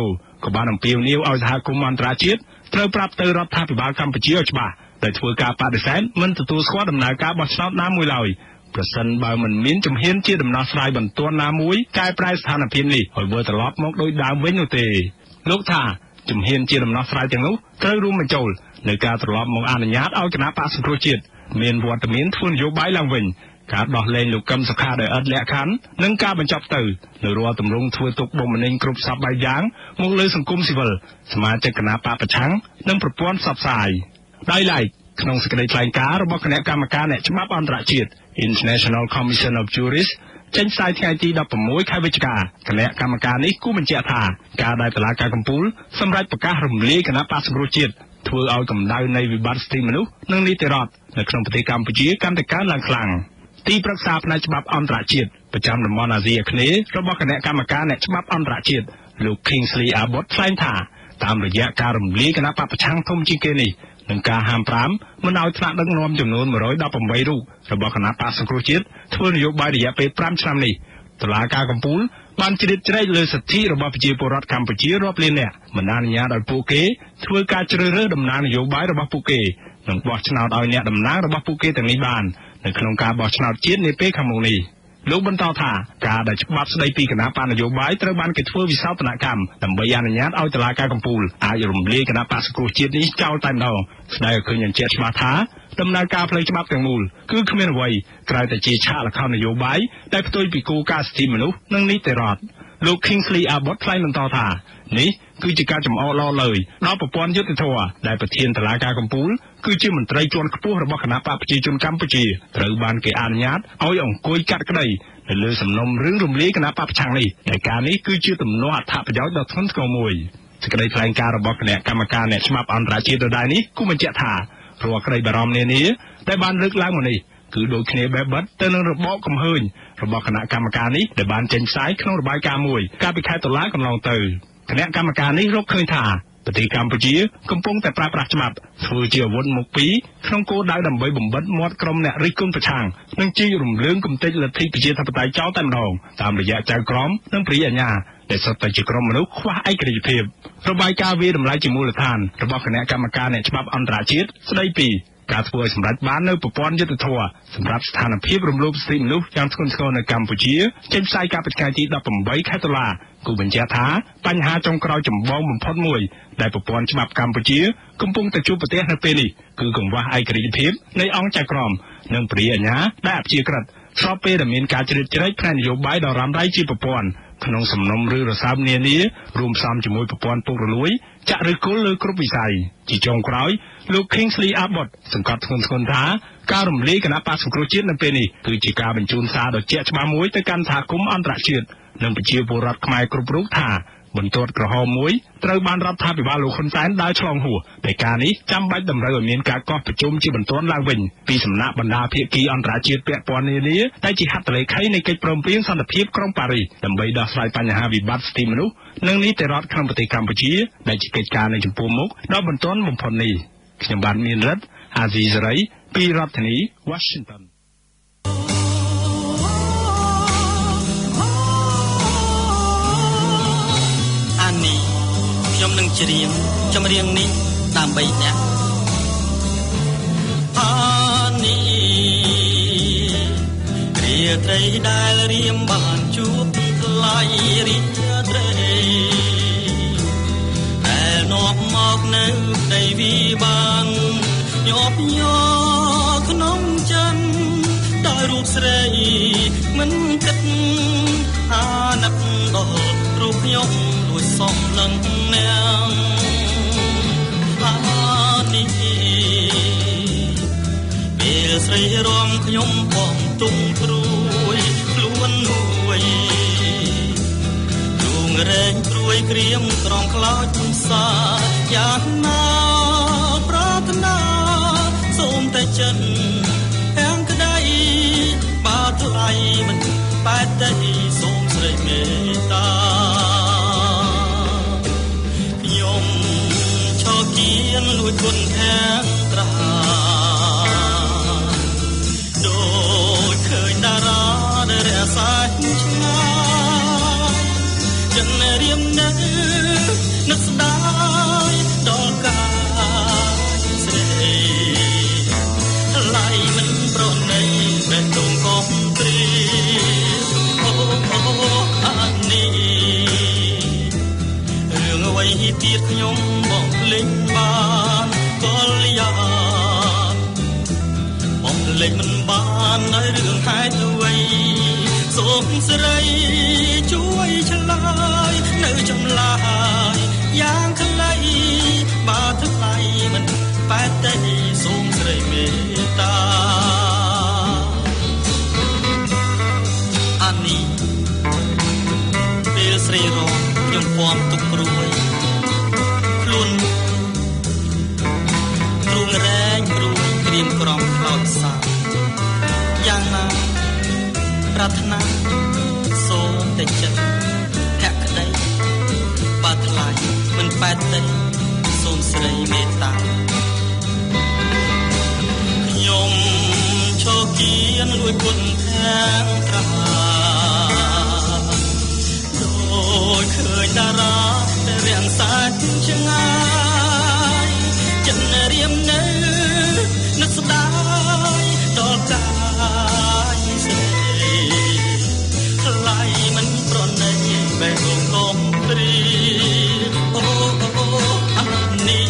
ក៏បានអំពាវនាវឲ្យសហគមន៍អន្តរជាតិត្រូវប្រាប់ទៅរដ្ឋាភិបាលកម្ពុជាឲ្យច្បាស់ដោយធ្វើការបដិសេធមិនទទួលស្គាល់ដំណើរការបោះឆ្នោតណាមួយឡើយប្រសិនបើមិនមានជំហានជាដំណោះស្រាយបន្ទាន់ណាមួយកែប្រែស្ថានភាពនេះឲ្យវិលត្រឡប់មកដោយដើមវិញនោះទេលោកថាជំហានជាដំណោះស្រាយទាំងនោះត្រូវរួមបញ្ចូលនៅការត្រឡប់មកអនុញ្ញាតឲ្យគណៈបក្សសង្គ្រោះជាតិមានវត្តមានធ្វើនយោបាយឡើងវិញការដោះលែងលោកកឹមសុខាដោយឥតលក្ខខណ្ឌនិងការបញ្ចប់ទៅនៅរាល់ទម្រង់ធ្វើទុកបុកម្នេញគ្រប់សពបែបយ៉ាងមកលើសង្គមស៊ីវិលសមាជិកគណៈបកប្រឆាំងនិងប្រព័ន្ធផ្សព្វផ្សាយដោយឡែកក្នុងសេចក្តីថ្លែងការណ៍របស់គណៈកម្មការអ្នកច្បាប់អន្តរជាតិ International Commission of Jurists ចេញផ្សាយថ្ងៃទីដប់ប្រាំមួយខែវិច្ឆិកាគណៈកម្មការនេះគូបញ្ជាក់ថាការដែលតុលាការកំពូលសម្រេចប្រកាសរំលាយគណៈបក្សសង្គ្រោះជាតិធ្វើឲ្យកម្ដៅនៃវិបត្តិសិទ្ធិមនុស្សនិងនីតិរដ្ឋនៅក្នុងប្រទេសកម្ពុជាកាន់តែកើនឡើងខ្លាំងទីប្រឹក្សាផ្នែកច្បាប់អន្តរជាតិប្រចាំតំបន់អាស៊ីអាគ្នេយ៍របស់គណៈកម្មការអ្នកច្បាប់អន្តរជាតិលោក Kingsley Abbott ថ្លែងថាតាមរយៈការរំលាយគណៈបកប្រឆាំងធំជាងគេនេះនិងការហាមប្រាមមិនឲ្យថ្នាក់ដឹកនាំចំនួនមួយរយដប់ប្រាំបីរូបរបស់គណៈបក្សសង្គ្រោះជាតិធ្វើនយោបាយរយៈពេលប្រាំឆ្នាំនេះតុលាការកំពូលបានជ្រៀតជ្រែកលើសិទ្ធិរបស់ប្រជាពលរដ្ឋកម្ពុជារាប់លាននាក់មិនអនុញ្ញាតឲ្យពួកគេធ្វើការជ្រើសរើសតំណាងនយោបាយរបស់ពួកគេនិងបោះឆ្នោតឲ្យអ្នកតំណាងរបស់ពួកគេទាំងនេះបាននៅក្នុងការបោះឆ្នោតជាតិនាពេលខាងមុខនេះលោកបន្តថាការដែលច្បាប់ស្តីពីគណៈបកនយោបាយត្រូវបានគេធ្វើវិសោធនកម្មដើម្បីអនុញ្ញាតឲ្យតុលាការកំពូលអាចរំលាយគណៈបក្សសង្គ្រោះជាតិនេះចោលតែម្ដងស្ដីឲ្យឃើញយ៉ាងជាក់ច្បាស់ថាដំណើរការផ្លូវច្បាប់ទាំងមូលគឺគ្មានអ្វីក្រៅតែជាឆាកល្ខោននយោបាយដែលផ្ទុយពីគោលការណ៍សិទ្ធិមនុស្សនិងនីតិរដ្ឋលោក Kingsley Abbott ថ្លែងបន្តថានេះគឺជាការចំអកឡលើយដល់ប្រព័ន្ធយុត្តិធម៌ដែលប្រធានតុលាការកំពូលគឺជាមន្ត្រីជាន់ខ្ពស់របស់គណៈបកប្រជាជនកម្ពុជាត្រូវបានគេអនុញ្ញាតឲ្យអង្គុយកាត់ក្តីនៅលើសំណុំរឿងរំលាយគណៈបកប្រឆាំងនេះដែលការនេះគឺជាទំនាស់អត្ថប្រយោជន៍ដ៏ធ្ងន់ធ្ងរមួយសេចក្តីថ្លែងការណ៍របស់គណៈកម្មការអ្នកច្បាប់អន្តរជាតិដដែលនេះគូបញ្ជាក់ថារាល់ក្តីបារម្ភនានាដែលបានលើកឡើងមកនេះគឺដូចគ្នាបែបបិទទៅនឹងរបបកំហើញរបស់គណៈកម្មការនេះដែលបានចេញផ្សាយក្នុងរបាយការណ៍មួយកាលពីខែតុលាកន្លងទៅគណៈកម្មការនេះរកឃើញថាប្រទេសកម្ពុជាកំពុងតែប្រើប្រាស់ច្បាប់ធ្វើជាអាវុធមុខពីរក្នុងគោលដៅដើម្បីបំបិទមាត់ក្រុមអ្នករិះគន់ប្រឆាំងនិងជីករំលើងគំទេចលទ្ធិប្រជាធិបតេយ្យចោលតែម្ដងតាមរយៈចៅក្រមនិងព្រាយអាជ្ញាដែលសុទ្ធតែជាក្រុមមនុស្សខ្វះឯករាជ្យភាពរបាយការណ៍វាតម្លៃជាមូលដ្ឋានរបស់គណៈកម្មការអ្នកច្បាប់អន្តរជាតិស្ដីពីការធ្វើឲ្យសម្រេចបាននៅប្រព័ន្ធយុត្តិធម៌សម្រាប់ស្ថានភាពរំលោភសិទ្ធិមនុស្សយ៉ាងធ្ងន់ធ្ងរនៅកម្ពុជាចេញផ្សាយកាលពីថ្ងៃទីដប់ប្រាំបីខែតុលាគូបញ្ជាក់ថាបញ្ហាចុងក្រោយចម្បងបំផុតមួយដែលប្រព័ន្ធច្បាប់កម្ពុជាកំពុងតែជួបប្រទះនៅពេលនេះគឺកង្វះឯករាជ្យភាពនៃអង្គចៅក្រមនិងព្រាយអាជ្ញាដែលអព្យាក្រឹតស្របពេលដែលមានការជ្រៀតជ្រែកផ្នែកនយោបាយដ៏រ៉ាំរ៉ៃជាប្រព័ន្ធក្នុងសំណុំរឿងរសើបនានារួមផ្សំជាមួយប្រព័ន្ធពុករលួយចាក់ឫសគល់លើគ្រប់វិស័យជាចុងក្រោយលោក Kingsley Abbott សង្កត់ធ្ងន់ធ្ងរថាការរំលាយគណៈបក្សសង្គ្រោះជាតិនៅពេលនេះគឺជាការបញ្ជូនសារដ៏ជាក់ច្បាស់មួយទៅកាន់សហគមន៍អន្តរជាតិនិងប្រជាពលរដ្ឋខ្មែរគ្រប់រូបថាបន្ទាត់ក្រហមមួយត្រូវបានរដ្ឋាភិបាលលោកហ៊ុនសែនដើរឆ្លងហួសតែការនេះចាំបាច់តម្រូវឲ្យមានការកោះប្រជុំជាបន្ទាន់ឡើងវិញពីសំណាក់បណ្ដាភាគីអន្តរជាតិពាក់ព័ន្ធនានាដែលជាហត្ថលេខីនៃកិច្ចព្រមព្រៀងសន្តិភាពក្រុងប៉ារីសដើម្បីដោះស្រាយបញ្ហាវិបត្តិសិទ្ធិមនុស្សនិងនីតិរដ្ឋក្នុងប្រទេសកម្ពុជាដែលជាកិច្ចការនៅចំពោះមុខដ៏បន្ទាន់បំផុតនេះខ្ញុំបាទមានរិទ្ធអាស៊ីសេរីពីរដ្ឋធានី Washingtonខ្ញុំនឹងច្រៀងចម្រៀងនេះដើម្បីអ្នកអានេះរាត្រីដែលរៀមបានជួបថ្លៃរាត្រីដែលនាំមកនៅដីវិបានញាប់ញ័រក្នុងចិត្តដោយរូបស្រីមិនគិតអាណិតដល់រូបខ្ញុំលួចសំឡឹងនាងអានេះពេលស្រីរំខ្ញុំបងទុំព្រួយខ្លួននួយជួងរែងព្រួយក្រៀមក្រំខ្លោចសាយ៉ាងណាប្រាថ្នាសូមតែចិត្តទាំងក្តីបើថ្លៃមិនបែកតែសូមស្រីមេត្តាខ្ញុំឈរគៀនលួចគុណខាងត្រាដូចឃើញតារាដែលរសាឆ្ងាយចិនរៀមនៅនឹកមស្រីជួយឆ្លើយនៅចម្លើយយ៉ាងខ្លីបើថ្លៃមិនបែបទេសូមស្រីមេត្តាអានីពេលស្រីរងខ្ញុំពំទុកព្រួយខ្លួនទ្រូងរែងព្រួយក្រៀមក្រំខ្លោចសាយ៉ាងណាប្រាថ្នាសូមតែចិត្តភក្តីបើថ្លៃមិនបែបទេសូមស្រីមេត្តាខ្ញុំឈរគៀនលួយគុណខាងត្រាដូចឃើញតារាតែរាំងសាច់ឆ្ងាយចិត្តរៀមនៅនឹកស្ដាយដល់កាយស្រីថ្លៃមិនប្រណីបេះដូងកុំព្រីអូអូអានេះ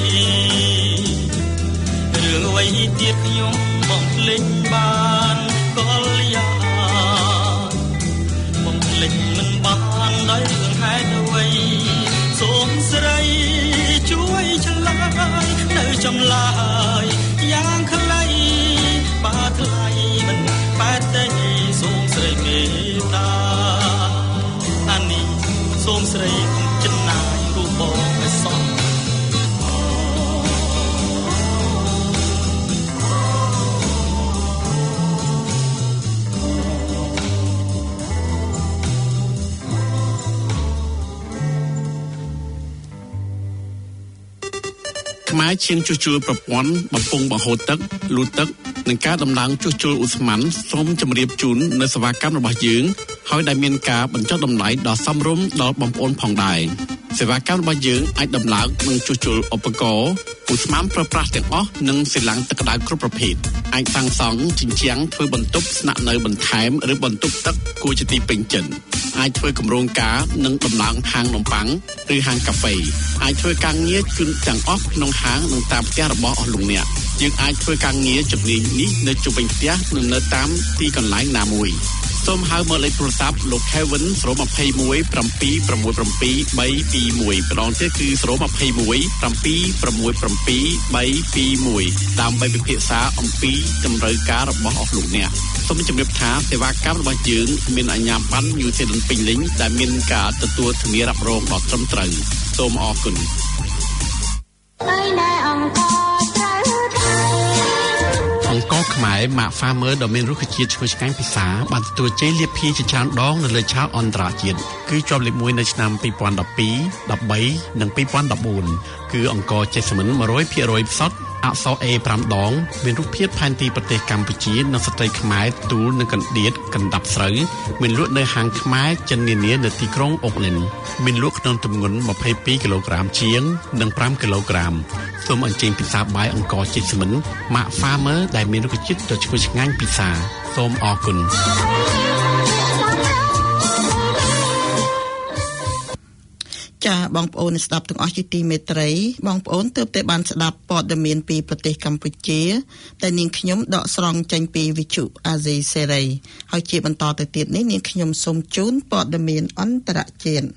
រឿងអ្វីទៀតខ្ញុំបំភ្លេចបានក៏យ៉ាបំភ្លេចមិនបានដោយរឿងហេតុអ្វីសូមស្រីជួយឆ្លើយនៅចម្លើយយ៉ាងខ្លីបើថ្លៃមិនបែបទេសូមស្រីមេត្តាអានេះសូមស្រីកុំចិនណាយរូបបងឲ្យសោះខ្មែរជាងជួសជុលប្រព័ន្ធបំពង់បង្ហូរទឹកលូទឹកនិងការដំឡើងជួសជុលឧស្ម័នសូមជម្រាបជូននៅសេវាកម្មរបស់យើងហើយដែលមានការបញ្ចុះតម្លៃដ៏សមរម្យដល់បងប្អូនផងដែរសេវាកម្មរបស់យើងអាចដំឡើងនិងជួសជុលឧបករណ៍ឧស្ម័នប្រើប្រាស់ទាំងអស់និងសិលាងទឹកក្តៅគ្រប់ប្រភេទអាចសាងសង់ជញ្ជាំងធ្វើបន្ទប់ស្នាក់នៅបន្ថែមឬបន្ទប់ទឹកគួរជាទីពេញចិត្តអាចធ្វើគម្រោងការនិងដំឡើងហាងនំប៉័ងឬហាងកាហ្វេអាចធ្វើការងារជូនទាំងអស់ក្នុងហាងនិងតាមផ្ទះរបស់អស់លោកអ្នកយើងអាចធ្វើការងារជំនាញនេះនៅជុំវិញផ្ទះនិងនៅតាមទីកន្លែងណាមួយសូមហៅមកលេខទូរស័ព្ទលោក Kevin ศูนย์ ยี่สิบเอ็ด เจ็ด หก หก สาม สอง ម្ដងទៀតគឺ ศูนย์ ยี่สิบเอ็ด เจ็ด หก หก สาม สอง ដើម្បីពិភាក្សាអំពីតម្រូវការរបស់អស់លោកអ្នកសូមជម្រាបថាសេវាកម្មរបស់យើងមានអាជ្ញាប័ណ្ណ New Zealand ពេញលេញដែលមានការទទួលធានារ៉ាប់រងដ៏ត្រឹមត្រូវសូមអរគុណអង្គរខ្មែរម៉ាក Farmer ដ៏មានរុក្ខជាតិឈ្ងុយឆ្ងាញ់ពិសាបានទទួលជ័យលាភីជាច្រើនដងនៅលើឆាកអន្តរជាតិគឺជាប់លេខមួយនៅឆ្នាំពីរពាន់ដប់ពីរ ដប់បី និងពីរពាន់ដប់បួនគឺអង្គរចេសមិន một trăm phần trăm ផ្សុទ្ធអក្សរ A ប្រាំ ដងមានរូបភាពផែនទីប្រទេសកម្ពុជានិងស្ត្រីខ្មែរទូលនិងកណ្ដៀតកណ្ដាប់ស្រូវមានលក់នៅហាងខ្មែរចិននានានៅទីក្រុងអូកឡែនមានលក់ក្នុងទម្ងន់ยี่สิบสองគីឡូក្រាមជាងនិងห้าគីឡូក្រាមសូមអញ្ជើញពិសាបាយអង្គរចេសមិនម៉ាក Farmer ដែលមានរុក្ខជាតិដ៏ឈ្ងុយឆ្ងាញ់ពិសាសូមអរគុណចាបងប្អូនស្ដាប់ទាំងអស់ជាទីមេត្រីបងប្អូនទើបតែបានស្ដាប់ព័ត៌មានពីប្រទេសកម្ពុជាតែនាងខ្ញុំដកស្រង់ចេញពីវិទ្យុអាស៊ីសេរីហើយជាបន្តទៅទៀតនេះនាងខ្ញុំសូមជូនព័ត៌មានអន្តរជាតិ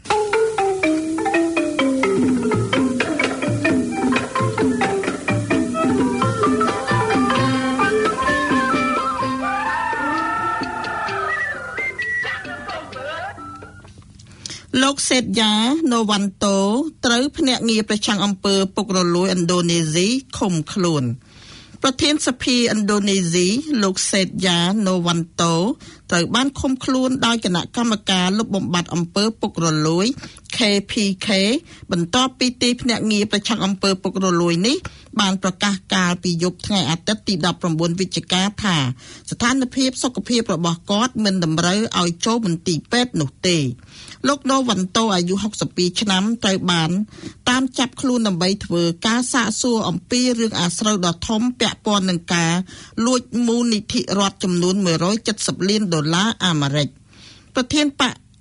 លោកសេតយ៉ាណូវ៉ាន់តូត្រូវភ្នាក់ងារប្រឆាំងអំពើពុករលួយឥណ្ឌូនេស៊ីឃុំខ្លួនប្រធានសភាឥណ្ឌូនេស៊ីលោកសេតយ៉ាណូវ៉ាន់តូត្រូវបានឃុំខ្លួនដោយគណៈកម្មការលុបបំបាត់អំពើពុករលួយ K P K បន្ទាប់ពីទីភ្នាក់ងារប្រឆាំងអំពើពុករលួយនេះបានប្រកាសកាលពីយប់ថ្ងៃអាទិត្យទីដប់ប្រាំបួនវិច្ឆិកាថាស្ថានភាពសុខភាពរបស់គាត់មិនតម្រូវឲ្យចូលមន្ទីរពេទ្យនោះទេលោកណូវ៉ាន់តូអាយុหกสิบពីរឆ្នាំត្រូវបានតាមចាប់ខ្លួនដើម្បីធ្វើការសាកសួរអំពីរឿងអាស្រូវដ៏ធំពាក់ព័ន្ធនឹងការលួចមូលនិធិរដ្ឋចំនួនមួយរយเจ็ดสิบលានដុល្លារអាមេរិកប្រធានបក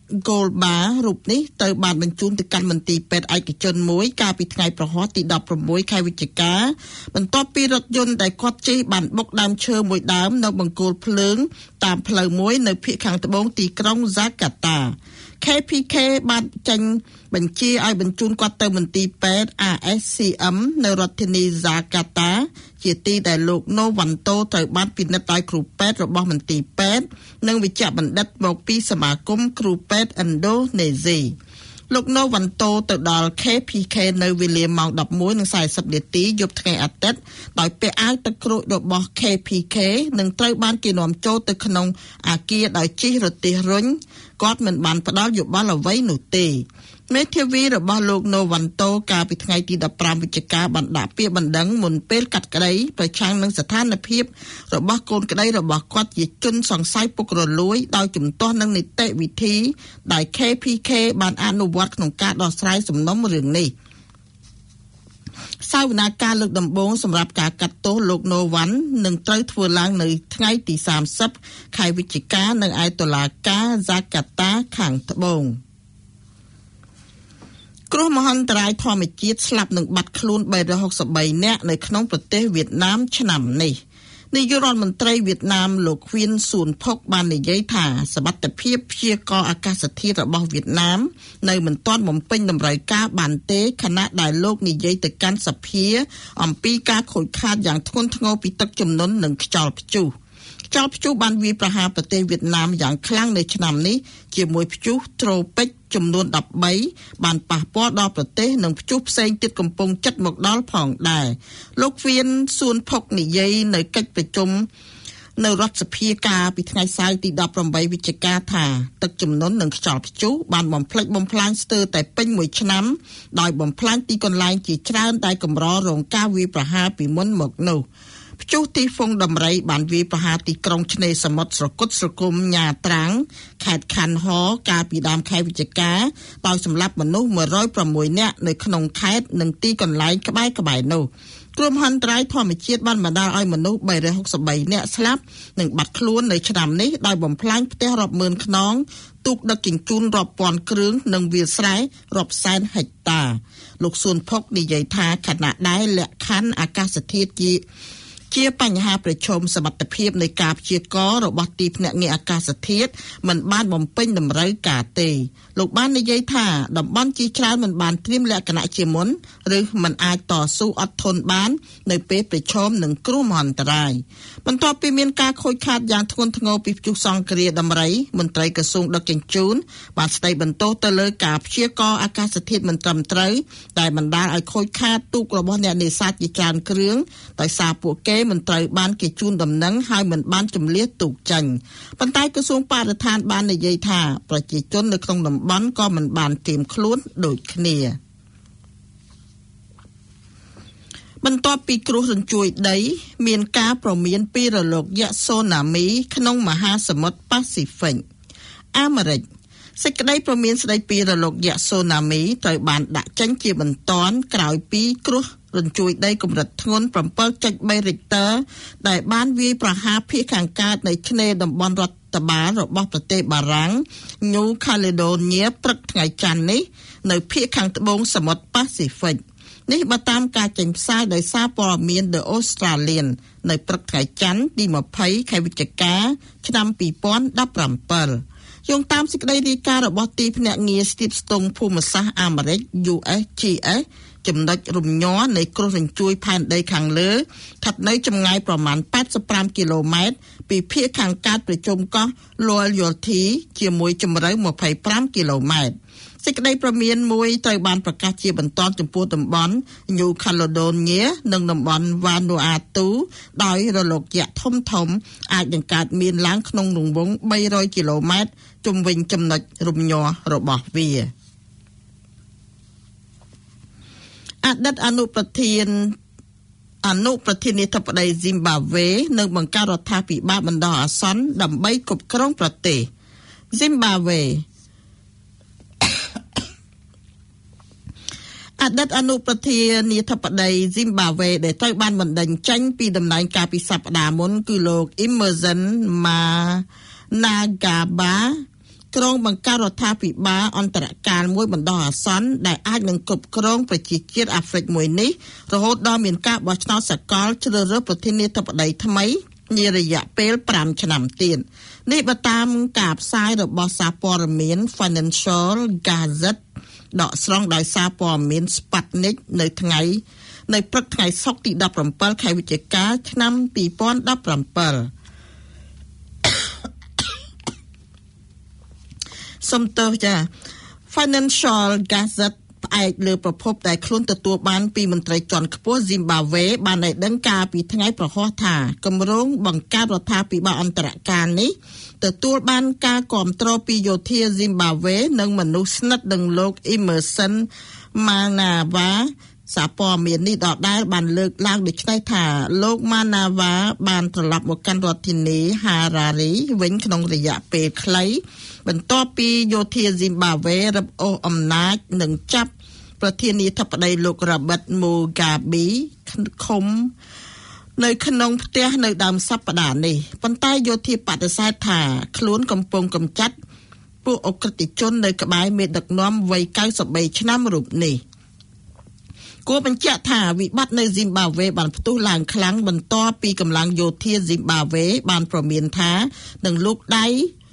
Golba រូបនេះត្រូវបានបញ្ជូនទៅកាន់មន្ទីរពេទ្យឯកជនមួយកាលពីថ្ងៃប្រហ័សទីដប់ប្រាំមួយខែវិច្ឆិកាបន្ទាប់ពីរថយន្តដែលគាត់ជិះបានបុកដើមឈើមួយដើមនៅបង្គោលភ្លើងតាមផ្លូវមួយនៅភាគខាងត្បូងទីក្រុង Jakarta K P K បានចេញបញ្ជាឲ្យបញ្ជូនគាត់ទៅមន្ទីរពេទ្យ R S C M នៅរដ្ឋធានី Jakarta ជាទីដែលលោក Novanto ត្រូវបានពិនិត្យដោយគ្រូពេទ្យរបស់មន្ទីរពេទ្យនិងវិជ្ជបណ្ឌិតមកពីសមាគមគ្រូពេទ្យឥណ្ឌូនេស៊ីលោក Novanto ទៅដល់ K P K នៅវេលាម៉ោងដប់មួយនិងសាមសិបនាទីយប់ថ្ងៃអាទិត្យដោយពាក់អាវទឹកក្រូចរបស់ K P K និងត្រូវបានគេនាំចូលទៅក្នុងអគារដោយជិះរទេះរុញគាត់មិនបានផ្ដល់យោបល់អ្វីនោះទេមេធាវីរបស់លោក Novanto កាលពីថ្ងៃទីដប់ប្រាំវិច្ឆិកាបានដាក់ពាក្យបណ្ដឹងមុនពេលកាត់ក្តីប្រឆាំងនឹងស្ថានភាពរបស់កូនក្តីរបស់គាត់ជាជនសង្ស័យពុករលួយដោយជំទាស់នឹងនីតិវិធីដែល K P K បានអនុវត្តក្នុងការដោះស្រាយសំណុំរឿងនេះសាវនាការលើកដំបូងសម្រាប់ការកាត់ទោសលោក Novan នឹងត្រូវធ្វើឡើងនៅថ្ងៃទីសាមសិបខែវិច្ឆិកានៅឯតុលាការ Jakarta ខាងត្បូងគ្រោះមហន្តរាយធម្មជាតិស្លាប់និងបាត់ខ្លួនបីរយហុកសិបបីនាក់នៅក្នុងប្រទេសវៀតណាមឆ្នាំនេះនាយករដ្ឋមន្ត្រីវៀតណាមលោកហ៊ីនស៊ុនផុកបាននិយាយថាសមត្ថភាពព្យាករណ៍អាកាសធាតុរបស់វៀតណាមនៅមិនទាន់បំពេញតម្រូវការបានទេខណៈដែលលោកនិយាយទៅកាន់សភាអំពីការខូចខាតយ៉ាងធ្ងន់ធ្ងរពីទឹកជំនន់និងខ្យល់ព្យុះខ្យល់ព្យុះបានវាយប្រហារប្រទេសវៀតណាមយ៉ាងខ្លាំងនៅឆ្នាំនេះជាមួយព្យុះត្រូពិកចំនួនដប់បីបានប៉ះពាល់ដល់ប្រទេសនិងព្យុះផ្សេងទៀតកំពុងជិតមកដល់ផងដែរលោកវៀនស៊ុនផុកនិយាយនៅកិច្ចប្រជុំនៅរដ្ឋសភាកាលពីថ្ងៃសៅរ៍ទីដប់ប្រាំបីវិច្ឆិកាថាទឹកជំនន់និងខ្យល់ព្យុះបានបំផ្លិចបំផ្លាញស្ទើរតែពេញមួយឆ្នាំដោយបំផ្លាញទីកន្លែងជាច្រើនដែលកម្ររងការវាយប្រហារពីមុនមកនោះព្យុះទីហ្វុងដំរីបានវាយប្រហារទីក្រុងឆ្នេរសមុទ្រស្រគត់ស្រគំញ៉ាត្រាំងខេត្តខាន់ហរកាលពីដើមខែវិច្ឆិកាដោយសម្លាប់មនុស្សមួយរយប្រាំមួយនាក់នៅក្នុងខេត្តនិងទីកន្លែងក្បែរៗនោះគ្រោះមហន្តរាយធម្មជាតិបានបណ្ដាលឲ្យមនុស្សបីរយហុកសិបបីនាក់ស្លាប់និងបាត់ខ្លួននៅឆ្នាំនេះដោយបំផ្លាញផ្ទះរាប់ម៉ឺនខ្នងទូកដឹកជញ្ជូនរាប់ពាន់គ្រឿងនិងវាលស្រែរាប់សែនហិកតាលោកស៊ុនផុកនិយាយថាខណៈដែលលក្ខខណ្ឌអាកាសធាតុជាជាបញ្ហាប្រឈមសមត្ថភាពនៃការព្យាករណ៍របស់ទីភ្នាក់ងារអាកាសធាតុមិនបានបំពេញតម្រូវការទេលោកបាននិយាយថាតំបន់ជាច្រើនមិនបានត្រៀមលក្ខណៈជាមុនឬមិនអាចតស៊ូអត់ធន់បាននៅពេលប្រឈមនឹងគ្រោះមហន្តរាយបន្ទាប់ពីមានការខូចខាតយ៉ាងធ្ងន់ធ្ងរពីព្យុះសង្គ្រាដំរីមន្ត្រីក្រសួងដឹកជញ្ជូនបានស្ដីបន្ទោសទៅលើការព្យាករណ៍អាកាសធាតុមិនត្រឹមត្រូវដែលបណ្ដាលឲ្យខូចខាតទូករបស់អ្នកនេសាទជាច្រើនគ្រឿងដោយសារពួកគេមិនត្រូវបានគេជូនដំណឹងហើយមិនបានជម្លៀសទូកចេញប៉ុន្តែក្រសួងបរិស្ថានបាននិយាយថាប្រជាជននៅក្នុងតំបន់ក៏មិនបានត្រៀមខ្លួនដូចគ្នាបន្ទាប់ពីគ្រោះរញ្ជួយដីមានការព្រមានពីរលកយក្សសូណាមីក្នុងមហាសមុទ្រប៉ាស៊ីហ្វិកអាមេរិកសេចក្តីព្រមានស្តីពីរលកយក្សសូណាមីត្រូវបានដាក់ចេញជាបន្ទាន់ក្រោយពីគ្រោះរញ្ជួយដីកម្រិតធ្ងន់ bảy phẩy ba រិកទ័រដែលបានវាយប្រហារភាគខាងកើតនៃឆ្នេរតំបន់រដ្ឋបាលរបស់ប្រទេសបារាំង New Caledonia ព្រឹកថ្ងៃច័ន្ទនេះនៅភាគខាងត្បូងសមុទ្រប៉ាស៊ីហ្វិកនេះបើតាមការចេញផ្សាយដោយសារព័ត៌មាន The Australian នៅព្រឹកថ្ងៃច័ន្ទទីยี่สิบខែវិច្ឆិកាឆ្នាំពីរពាន់ដប់ប្រាំbảyយោងតាមសេចក្តីរាយការណ៍របស់ទីភ្នាក់ងារស្ទាបស្ទង់ភូមិសាស្ត្រអាមេរិក U S G S ចំណុចរំញ័រនៃគ្រោះរញ្ជួយផែនដីខាងលើស្ថិតនៅចម្ងាយប្រមាណแปดสิบห้าគីឡូម៉ែត្រពីភាគខាងកើតប្រជុំកោះ Loyalty ជាមួយជម្រៅยี่สิบห้าគីឡូម៉ែត្រសេចក្តីព្រមានមួយត្រូវបានប្រកាសជាបន្តចំពោះតំបន់ New Caledonia និងតំបន់ Vanuatu ដោយរលកយក្សធំធំអាចនឹងកើតមានឡើងក្នុងរង្វង់បីរយគីឡូម៉ែត្រជុំវិញចំណុចរំញ័ររបស់វាអតីតអនុប្រធានអនុប្រធានាធិបតី Zimbabwe នៅបង្កើតរដ្ឋាភិបាលបណ្ដោះអាសន្នដើម្បីគ្រប់គ្រងប្រទេស Zimbabwe អតីតអនុប្រធានាធិបតី Zimbabwe ដែលត្រូវបានបណ្តេញចេញពីតំណែងកាលពីសប្តាហ៍មុនគឺលោក Emmerson Mnangagwa គគ្រងបង្កើតរដ្ឋាភិបាលអន្តរកាលមួយបណ្ដោះអាសន្នដែលអាចនឹងគ្រប់គ្រងប្រជាជាតិអាហ្វ្រិកមួយនេះរហូតដល់មានការបោះឆ្នោតសកលជ្រើសរើសប្រធានាធិបតីថ្មីនារយៈពេលfiveឆ្នាំទៀតនេះបើតាមការផ្សាយរបស់សារព័ត៌មាន Financial Gazette ដកស្រង់ដោយសារព័ត៌មាន Sputnik នៅថ្ងៃនៅព្រឹកថ្ងៃសុក្រទីseventeenខែវិច្ឆិកាឆ្នាំtwenty seventeenសំទោសចា Financial Gazette ផ្អែកលើប្រភពដែលខ្លួនទទួលបានពីមន្ត្រីជាន់ខ្ពស់ Zimbabwe បានឲ្យដឹងការពីថ្ងៃប្រហោះថាគម្រោងបង្កើតរដ្ឋាភិបាលអន្តរកាលនេះទទួលបានការគាំទ្រពីយោធា Zimbabwe និងមនុស្សស្និទ្ធនឹងលោក Emmerson Mnangagwa សារព័ត៌មាននេះដដែលបានលើកឡើងដូចនេះថាលោក Mnangagwa បានត្រឡប់មកកាន់រដ្ឋធានី Harare វិញក្នុងរយៈពេលខ្លីបន្ទាប់ពីយោធា Zimbabwe រឹបអូសអំណាចនិងចាប់ប្រធានាធិបតីលោក Robert Mugabe ឃុំនៅក្នុងផ្ទះនៅដើមសប្តាហ៍នេះប៉ុន្តែយោធាបដិសេធថាខ្លួនកំពុងកម្ចាត់ពួកអក្រិតជននៅក្បែរមេដឹកនាំវ័យninety-threeឆ្នាំរូបនេះគួរបញ្ជាក់ថាវិបត្តិនៅ Zimbabwe បានផ្ទុះឡើងខ្លាំងបន្ទាប់ពីកម្លាំងយោធា Zimbabwe បានប្រមានថានឹងលូកដៃ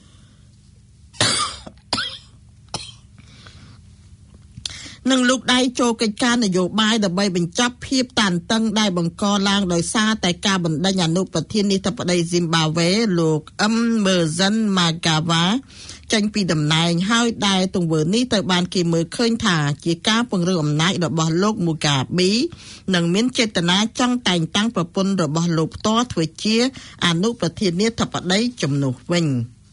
នឹងលូកដៃចូលកិច្ចការនយោបាយដើម្បីបញ្ចប់ភាពតានតឹងដែលបង្កឡើងដោយសារតែការបណ្ដេញអនុប្រធានាធិបតី Zimbabwe លោក Emmerson Mnangagwa ចេញពីតំណែងហើយដែលទង្វើនេះត្រូវបានគេមើលឃើញថាជាការពង្រឹងអំណាចរបស់លោក Mugabe និងមានចេតនាចង់តែងតាំងប្រពន្ធរបស់លោកផ្ទាល់ធ្វើជាអនុប្រធានាធិបតីជំនួសវិញ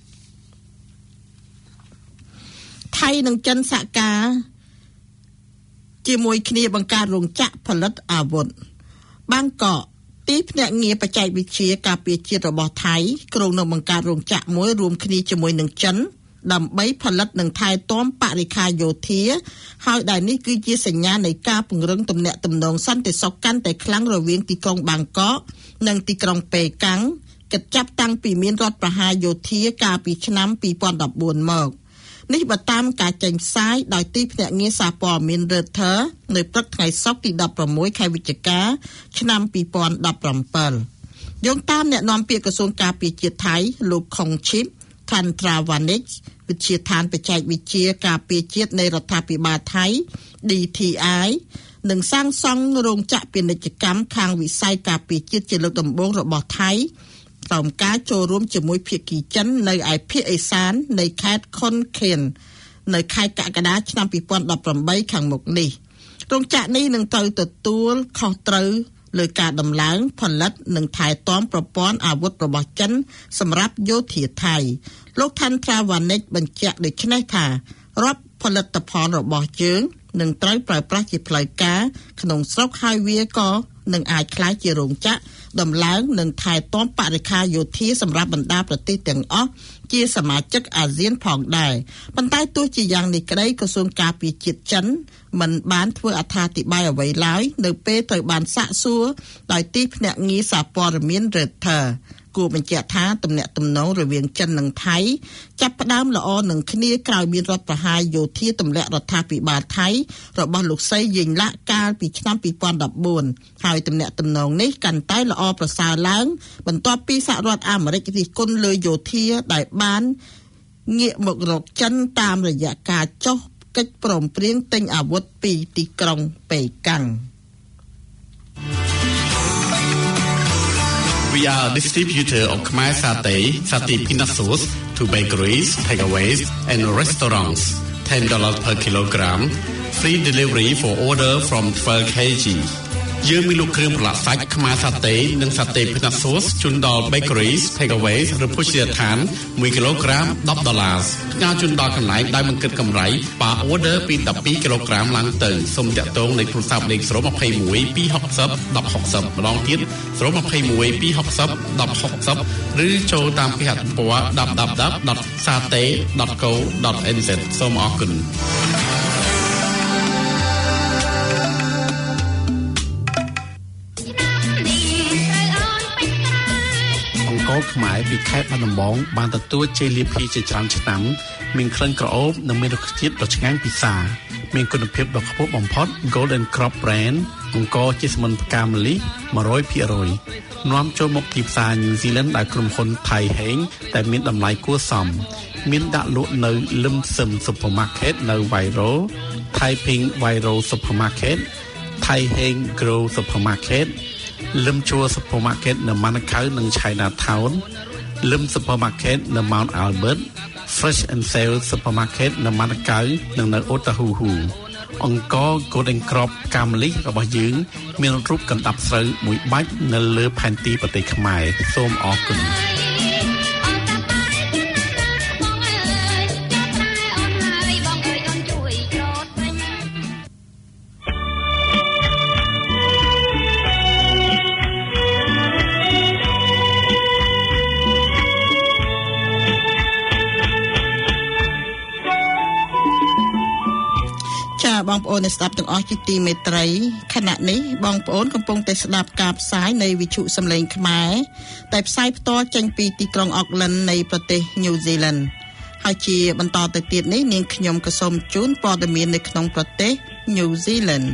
ថៃនិងចិនសហការជាមួយគ្នាបង្កើតរោងចក្រផលិតអាវុធបាងកកទីភ្នាក់ងារបច្ចេកវិទ្យាការពារជាតិរបស់ថៃក្រុងនឹងបង្កើតរោងចក្រមួយរួមគ្នាជាមួយនឹងចិនដើម្បីផលិតនិងថែទាំបរិក្ខារយោធាហើយដែលនេះគឺជាសញ្ញានៃការពង្រឹងទំនាក់ទំនងសន្តិសុខកាន់តែខ្លាំងរវាងទីក្រុងបាងកកនិងទីក្រុងប៉េកាំងគិតចាប់តាំងពីមានរដ្ឋប្រហារយោធាកាលពីឆ្នាំtwenty fourteenមកនេះបើតាមការចេញផ្សាយដោយទីភ្នាក់ងារសារព័ត៌មាន Reuters នៅព្រឹកថ្ងៃសុក្រទីsixteenខែវិច្ឆិកាឆ្នាំtwenty seventeenយោងតាមអ្នកនាំពាក្យក្រសួងការពារជាតិថៃលោកខុងឈីបខាន់ត្រាវ៉ានិកវិទ្យាឋានបច្ចេកវិទ្យាការពារជាតិនៃរដ្ឋាភិបាលថៃ D T I នឹងសាងសង់រោងចក្រពាណិជ្ជកម្មខាងវិស័យការពារជាតិជាលើកដំបូងរបស់ថៃតាមការចូលរួមជាមួយភាគីចិននៅឯភាគឦសាននៃខេត្តខុនខេននៅខែកក្កដាឆ្នាំtwenty eighteenខាងមុខនេះរោងចក្រនេះនឹងត្រូវទទួលខុសត្រូវលើការដំឡើងផលិតនិងថែទាំប្រព័ន្ធអាវុធរបស់ចិនសម្រាប់យោធាថៃលោកថាន់ត្រាវ៉ានិកបញ្ជាក់ដូចនេះថារដ្ឋផលិតផលរបស់យើងនឹងត្រូវប្រើប្រាស់ជាផ្លូវការក្នុងស្រុកហើយវាក៏នឹងអាចក្លាយជារោងចក្រដំឡើងនិងថែទាំបរិក្ខារយោធាសម្រាប់បណ្ដាប្រទេសទាំងអស់ជាសមាជិកអាស៊ានផងដែរប៉ុន្តែទោះជាយ៉ាងនេះក្តីក្រសួងការពារជាតិចិនមិនបានធ្វើអត្ថាធិប្បាយអ្វីឡើយនៅពេលត្រូវបានសាកសួរដោយទីភ្នាក់ងារសារព័ត៌មាន Reuters គួរបញ្ជាក់ថាទំនាក់ទំនងរវាងចិននិងថៃចាប់ផ្ដើមល្អនឹងគ្នាក្រោយមានរដ្ឋប្រហារយោធាទម្លាក់រដ្ឋាភិបាលថៃរបស់លោកស្រីយីងឡាក់កាលពីឆ្នាំtwenty fourteenហើយទំនាក់ទំនងនេះកាន់តែល្អប្រសើរឡើងបន្ទាប់ពីសហរដ្ឋអាមេរិករិះគន់លើយោធាដែលបានងាកមករកចិនតាមរយៈការចុះកិច្ចព្រមព្រៀងទិញអាវុធពីទីក្រុងប៉េកាំង We are a distributor of Khmer Satay, Satay Peanut Sauce to bakeries, takeaways, and restaurants. ten dollars per kilogram. Free delivery for order from twelve kilograms. យើងមានលក់គ្រឿងប្រឡាក់សាច់ខ្មែរសាតេនិងសាតេ Peanut Sauce ជូនដល់ bakeries, takeaways ឬភោជនីយដ្ឋានone kilogram ten dollars ផ្ញើជូនដល់កន្លែងដែលមិនគិតកម្រៃបើ order ពីtwelve kilogram ឡើងទៅសូមតាក់ទងលេខទូរស័ព្ទលេខzero two one two six zero one zero six zeroម្ដងទៀតzero two one two six zero one zero six zeroឬចូលតាមគេហទំព័រ w w w dot satay dot co dot n z សូមអរគុណខ្មែរពីខេត្តបាត់ដំបងបានទទួលជ័យលាភីជាច្រើនឆ្នាំមានក្លិនក្រអូបនិងមានរសជាតិដ៏ឆ្ងាញ់ពិសាមានគុណភាពដ៏ខ្ពស់បំផុត Golden Crop Brand អង្គរជាសមុនផ្កាម្លិះ one hundred percent នាំចូលមកទីផ្សារ New Zealand ដោយក្រុមហ៊ុន Thai Heng ដែលមានតម្លៃគួរសមមានដាក់លក់នៅ Lim Sim Supermarket នៅ Wairau Thai Ping Wairau Supermarket Thai Heng Grow Supermarket Lim Chua Supermarket នៅ Manukau និង Chinatown Lim Supermarket នៅ Mount Albert Fresh and Sale Supermarket នៅ Manukau និងនៅ Otahuhu អង្គរ Golden Crop កាមលីរបស់យើងមានរូបកណ្ដាប់ស្រូវមួយបាច់នៅលើផែនទីប្រទេសខ្មែរសូមអរគុណបងប្អូនអ្នកស្ដាប់ទាំងអស់ជាទីមេត្រីខណៈនេះបងប្អូនកំពុងតែស្ដាប់ការផ្សាយនៃវិទ្យុសំឡេងខ្មែរតែផ្សាយផ្ទាល់ចេញពីទីក្រុង Auckland នៃប្រទេស New Zealand ហើយជាបន្តទៅទៀតនេះនាងខ្ញុំក៏សូមជូនព័ត៌មាននៅក្នុងប្រទេស New Zealand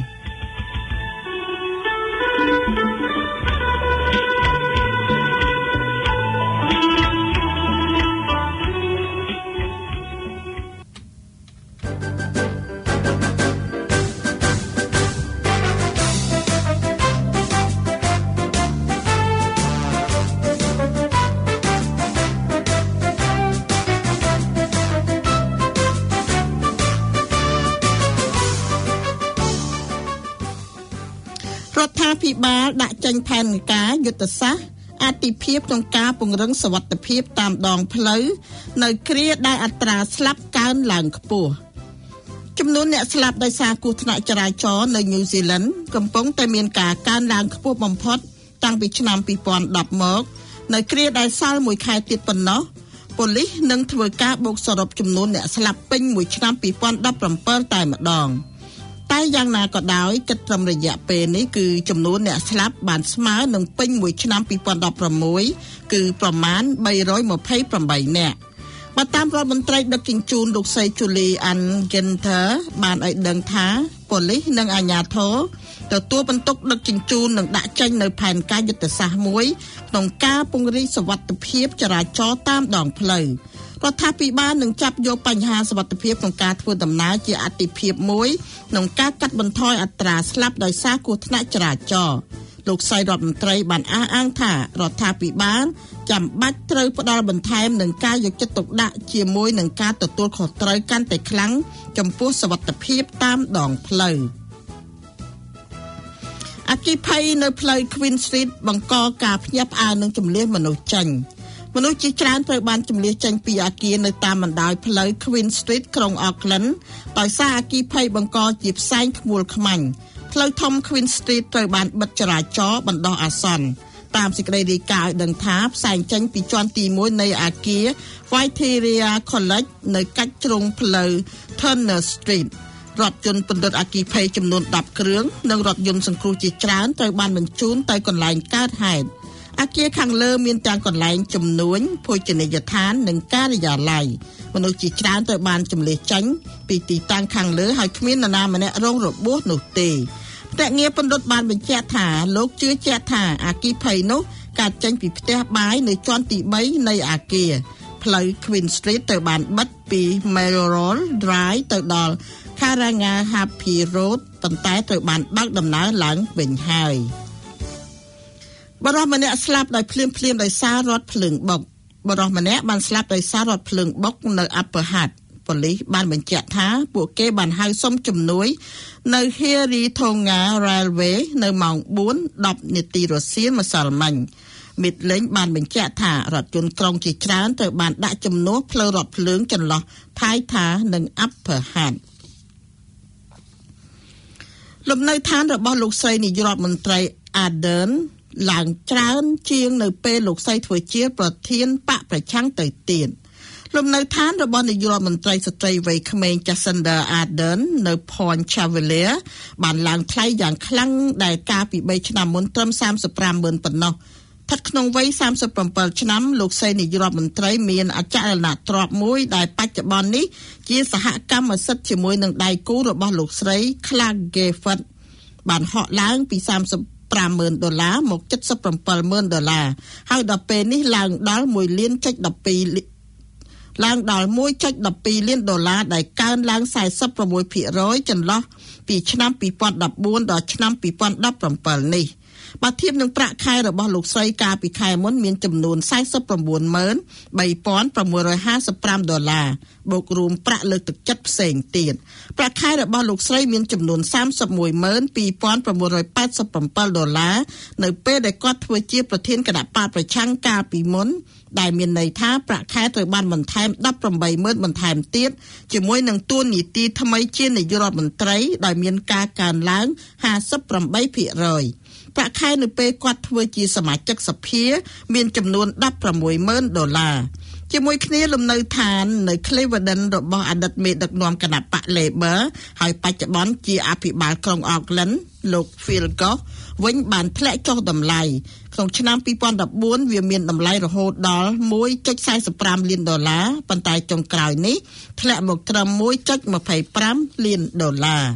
រដ្ឋាភិបាលដាក់ចេញផែនការយុទ្ធសាស្ត្រអាទិភាពក្នុងការពង្រឹងសុវត្ថិភាពតាមដងផ្លូវនៅគ្រាដែលអត្រាស្លាប់កើនឡើងខ្ពស់ចំនួនអ្នកស្លាប់ដោយសារគ្រោះថ្នាក់ចរាចរណ៍នៅ New Zealand កំពុងតែមានការកើនឡើងខ្ពស់បំផុតតាំងពីឆ្នាំtwo thousand tenមកនៅគ្រាដែលសល់មួយខែទៀតប៉ុណ្ណោះប៉ូលីសនឹងធ្វើការបូកសរុបចំនួនអ្នកស្លាប់ពេញមួយឆ្នាំtwo thousand seventeenតែម្ដងតែយ៉ាងណាក៏ដោយគិតត្រឹមរយៈពេលនេះគឺចំនួនអ្នកស្លាប់បានស្មើនឹងពេញមួយឆ្នាំtwo thousand sixteenគឺប្រមាណthree twenty-eightនាក់បើតាមរដ្ឋមន្ត្រីដឹកជញ្ជូនលោកស្រី Julie Ann Ginter បានឲ្យដឹងថាប៉ូលីសនិងអាជ្ញាធរទទួលបន្ទុកដឹកជញ្ជូននិងដាក់ចេញនៅផែនការយុទ្ធសាស្ត្រមួយក្នុងការពង្រីកសុវត្ថិភាពចរាចរណ៍តាមដងផ្លូវរដ្ឋាភិបាលនឹងចាប់យកបញ្ហាសុវត្ថិភាពក្នុងការធ្វើដំណើរជាអាទិភាពមួយក្នុងការកាត់បន្ថយអត្រាស្លាប់ដោយសារគ្រោះថ្នាក់ចរាចរណ៍លោកស្រីរដ្ឋមន្ត្រីបានអះអាងថារដ្ឋាភិបាលចាំបាច់ត្រូវផ្ដល់បន្ថែមនឹងការយកចិត្តទុកដាក់ជាមួយនឹងការទទួលខុសត្រូវកាន់តែខ្លាំងចំពោះសុវត្ថិភាពតាមដងផ្លូវអគ្គិភ័យនៅផ្លូវ Queen Street បង្កការភ្ញាក់ផ្អើលនឹងជម្លៀសមនុស្សចេញមនុស្សជាច្រើនត្រូវបានជម្លៀសចេញពីអគារនៅតាមបណ្ដោយផ្លូវ Queen Street ក្រុង Auckland ដោយសារអគ្គិភ័យបង្កជាផ្សែងខ្មួលខ្មាញ់ផ្លូវធំ Queen Street ត្រូវបានបិទចរាចរណ៍បណ្ដោះអាសន្នតាមសេចក្តីរាយការណ៍ឲ្យដឹងថាផ្សែងចេញពីជាន់ទីoneនៃអគារ Waitiria College នៅកាច់ជ្រុងផ្លូវ Turner Street រថយន្តពន្លត់អគ្គិភ័យចំនួនtenគ្រឿងនិងរថយន្តសង្គ្រោះជាច្រើនត្រូវបានបញ្ជូនទៅកន្លែងកើតហេតុអគារខាងលើមានទាំងកន្លែងជំនួញភោជនីយដ្ឋាននិងការិយាល័យមនុស្សជាច្រើនត្រូវបានជម្លៀសចេញពីទីតាំងខាងលើហើយគ្មាននរណាម្នាក់រងរបួសនោះទេភ្នាក់ងារពន្លត់បានបញ្ជាក់ថាលោកជឿជាក់ថាអគ្គិភ័យនោះកើតចេញពីផ្ទះបាយនៅជាន់ទីthreeនៃអគារផ្លូវ Queen Street ត្រូវបានបិទពី Mayoral Drive ទៅដល់ Karanga Happy Road ប៉ុន្តែត្រូវបានបើកដំណើរឡើងវិញហើយបរិសម្នាក់ស្លាប់ដោយភ្លាមភ្លាមដោយសាររថភ្លើងបុកបរិសម្នាក់បានស្លាប់ដោយសាររថភ្លើងបុកនៅ Upper Hutt ប៉ូលីសបានបញ្ជាក់ថាពួកគេបានហៅសុំជំនួយនៅ Hiri Tonga Railway នៅម៉ោងfour tenនាទីរសៀលម្សិលមិញមិត្តលេងបានបញ្ជាក់ថារថយន្តក្រុងជាច្រើនត្រូវបានដាក់ជំនួសផ្លូវរថភ្លើងចន្លោះ Taita និង Upper Hutt លំនៅឋានរបស់លោកស្រីនាយករដ្ឋមន្ត្រី Ardern ឡើងច្រើនជាងនៅពេលលោកស្រីធ្វើជាប្រធានបកប្រឆាំងទៅទៀតលំនៅឋានរបស់នាយករដ្ឋមន្ត្រីស្ត្រីវ័យក្មេង Jacinda Ardern នៅ Point Chavalier បានឡើងថ្លៃយ៉ាងខ្លាំងដែលកាលពីthreeឆ្នាំមុនត្រឹមthirty-five thousandប៉ុណ្ណោះស្ថិតក្នុងវ័យសាមសិបเจ็ดឆ្នាំលោកសេនាយករដ្ឋមន្ត្រីមានអចលនទ្រព្យមួយដែលបច្ចុប្បន្ននេះជាសហកម្មសិទ្ធិជាមួយនឹងដៃគូរបស់លោកស្រី Clark Gayford បានហក់ឡើងពីសាមសិបប្រាំម៉ឺនដុល្លារមកជិតសិបប្រាំពីរម៉ឺនដុល្លារហើយដល់ពេលនេះឡើងដល់មួយលានចុចដប់ពីរឡើងដល់មួយចុចដប់ពីរលានដុល្លារដែលកើនឡើងសែសិបប្រាំមួយភាគរយចន្លោះពីឆ្នាំពីរពាន់ដប់បួនដល់ឆ្នាំពីរពាន់ដប់ប្រាំbảyនេះបើធៀបនឹងប្រាក់ខែរបស់លោកស្រីកាលពីខែមុនមានចំនួនសែសិបប្រាំបួនម៉ឺនបីពាន់ប្រាំមួយរយហាសិបប្រាំដុល្លារបូករួមប្រាក់លើកទឹកចិត្តផ្សេងទៀតប្រាក់ខែរបស់លោកស្រីមានចំនួនសាមសិបមួយម៉ឺនពីរពាន់ប្រាំមួយរយប៉ែតសិបប្រាំដុល្លារនៅពេលដែលគាត់ធ្វើជាប្រធានគណៈបកប្រឆាំងកាលពីមុនដែលមានន័យថាប្រាក់ខែត្រូវបានបន្ថែមដប់ប្រាំបីម៉ឺនបន្ថែមទៀតជាមួយនឹងតួនាទីថ្មីជានាយករដ្ឋមន្ត្រីដោយមានការកើនឡើងហាសិបប្រាំបីភាគរយប្រាក់ខែនៅពេលគាត់ធ្វើជាសមាជិកសភាមានចំនួនដប់ប្រាំមួយម៉ឺនដុល្លារជាមួយគ្នាលំនៅឋាននៅ Cleveland របស់អតីតមេដឹកនាំគណៈបក Labor ហើយបច្ចុប្បន្នជាអភិបាលក្រុង Oakland លោក Phil Goff វិញបានធ្លាក់ចុះតម្លៃក្នុងឆ្នាំពីរពាន់ដប់បួនវាមានតម្លៃរហូតដល់មួយចុចសែសិបប្រាំលានដុល្លារប៉ុន្តែចុងក្រោយនេះធ្លាក់មកត្រឹមមួយចុចម្ភៃប្រាំលានដុល្លារ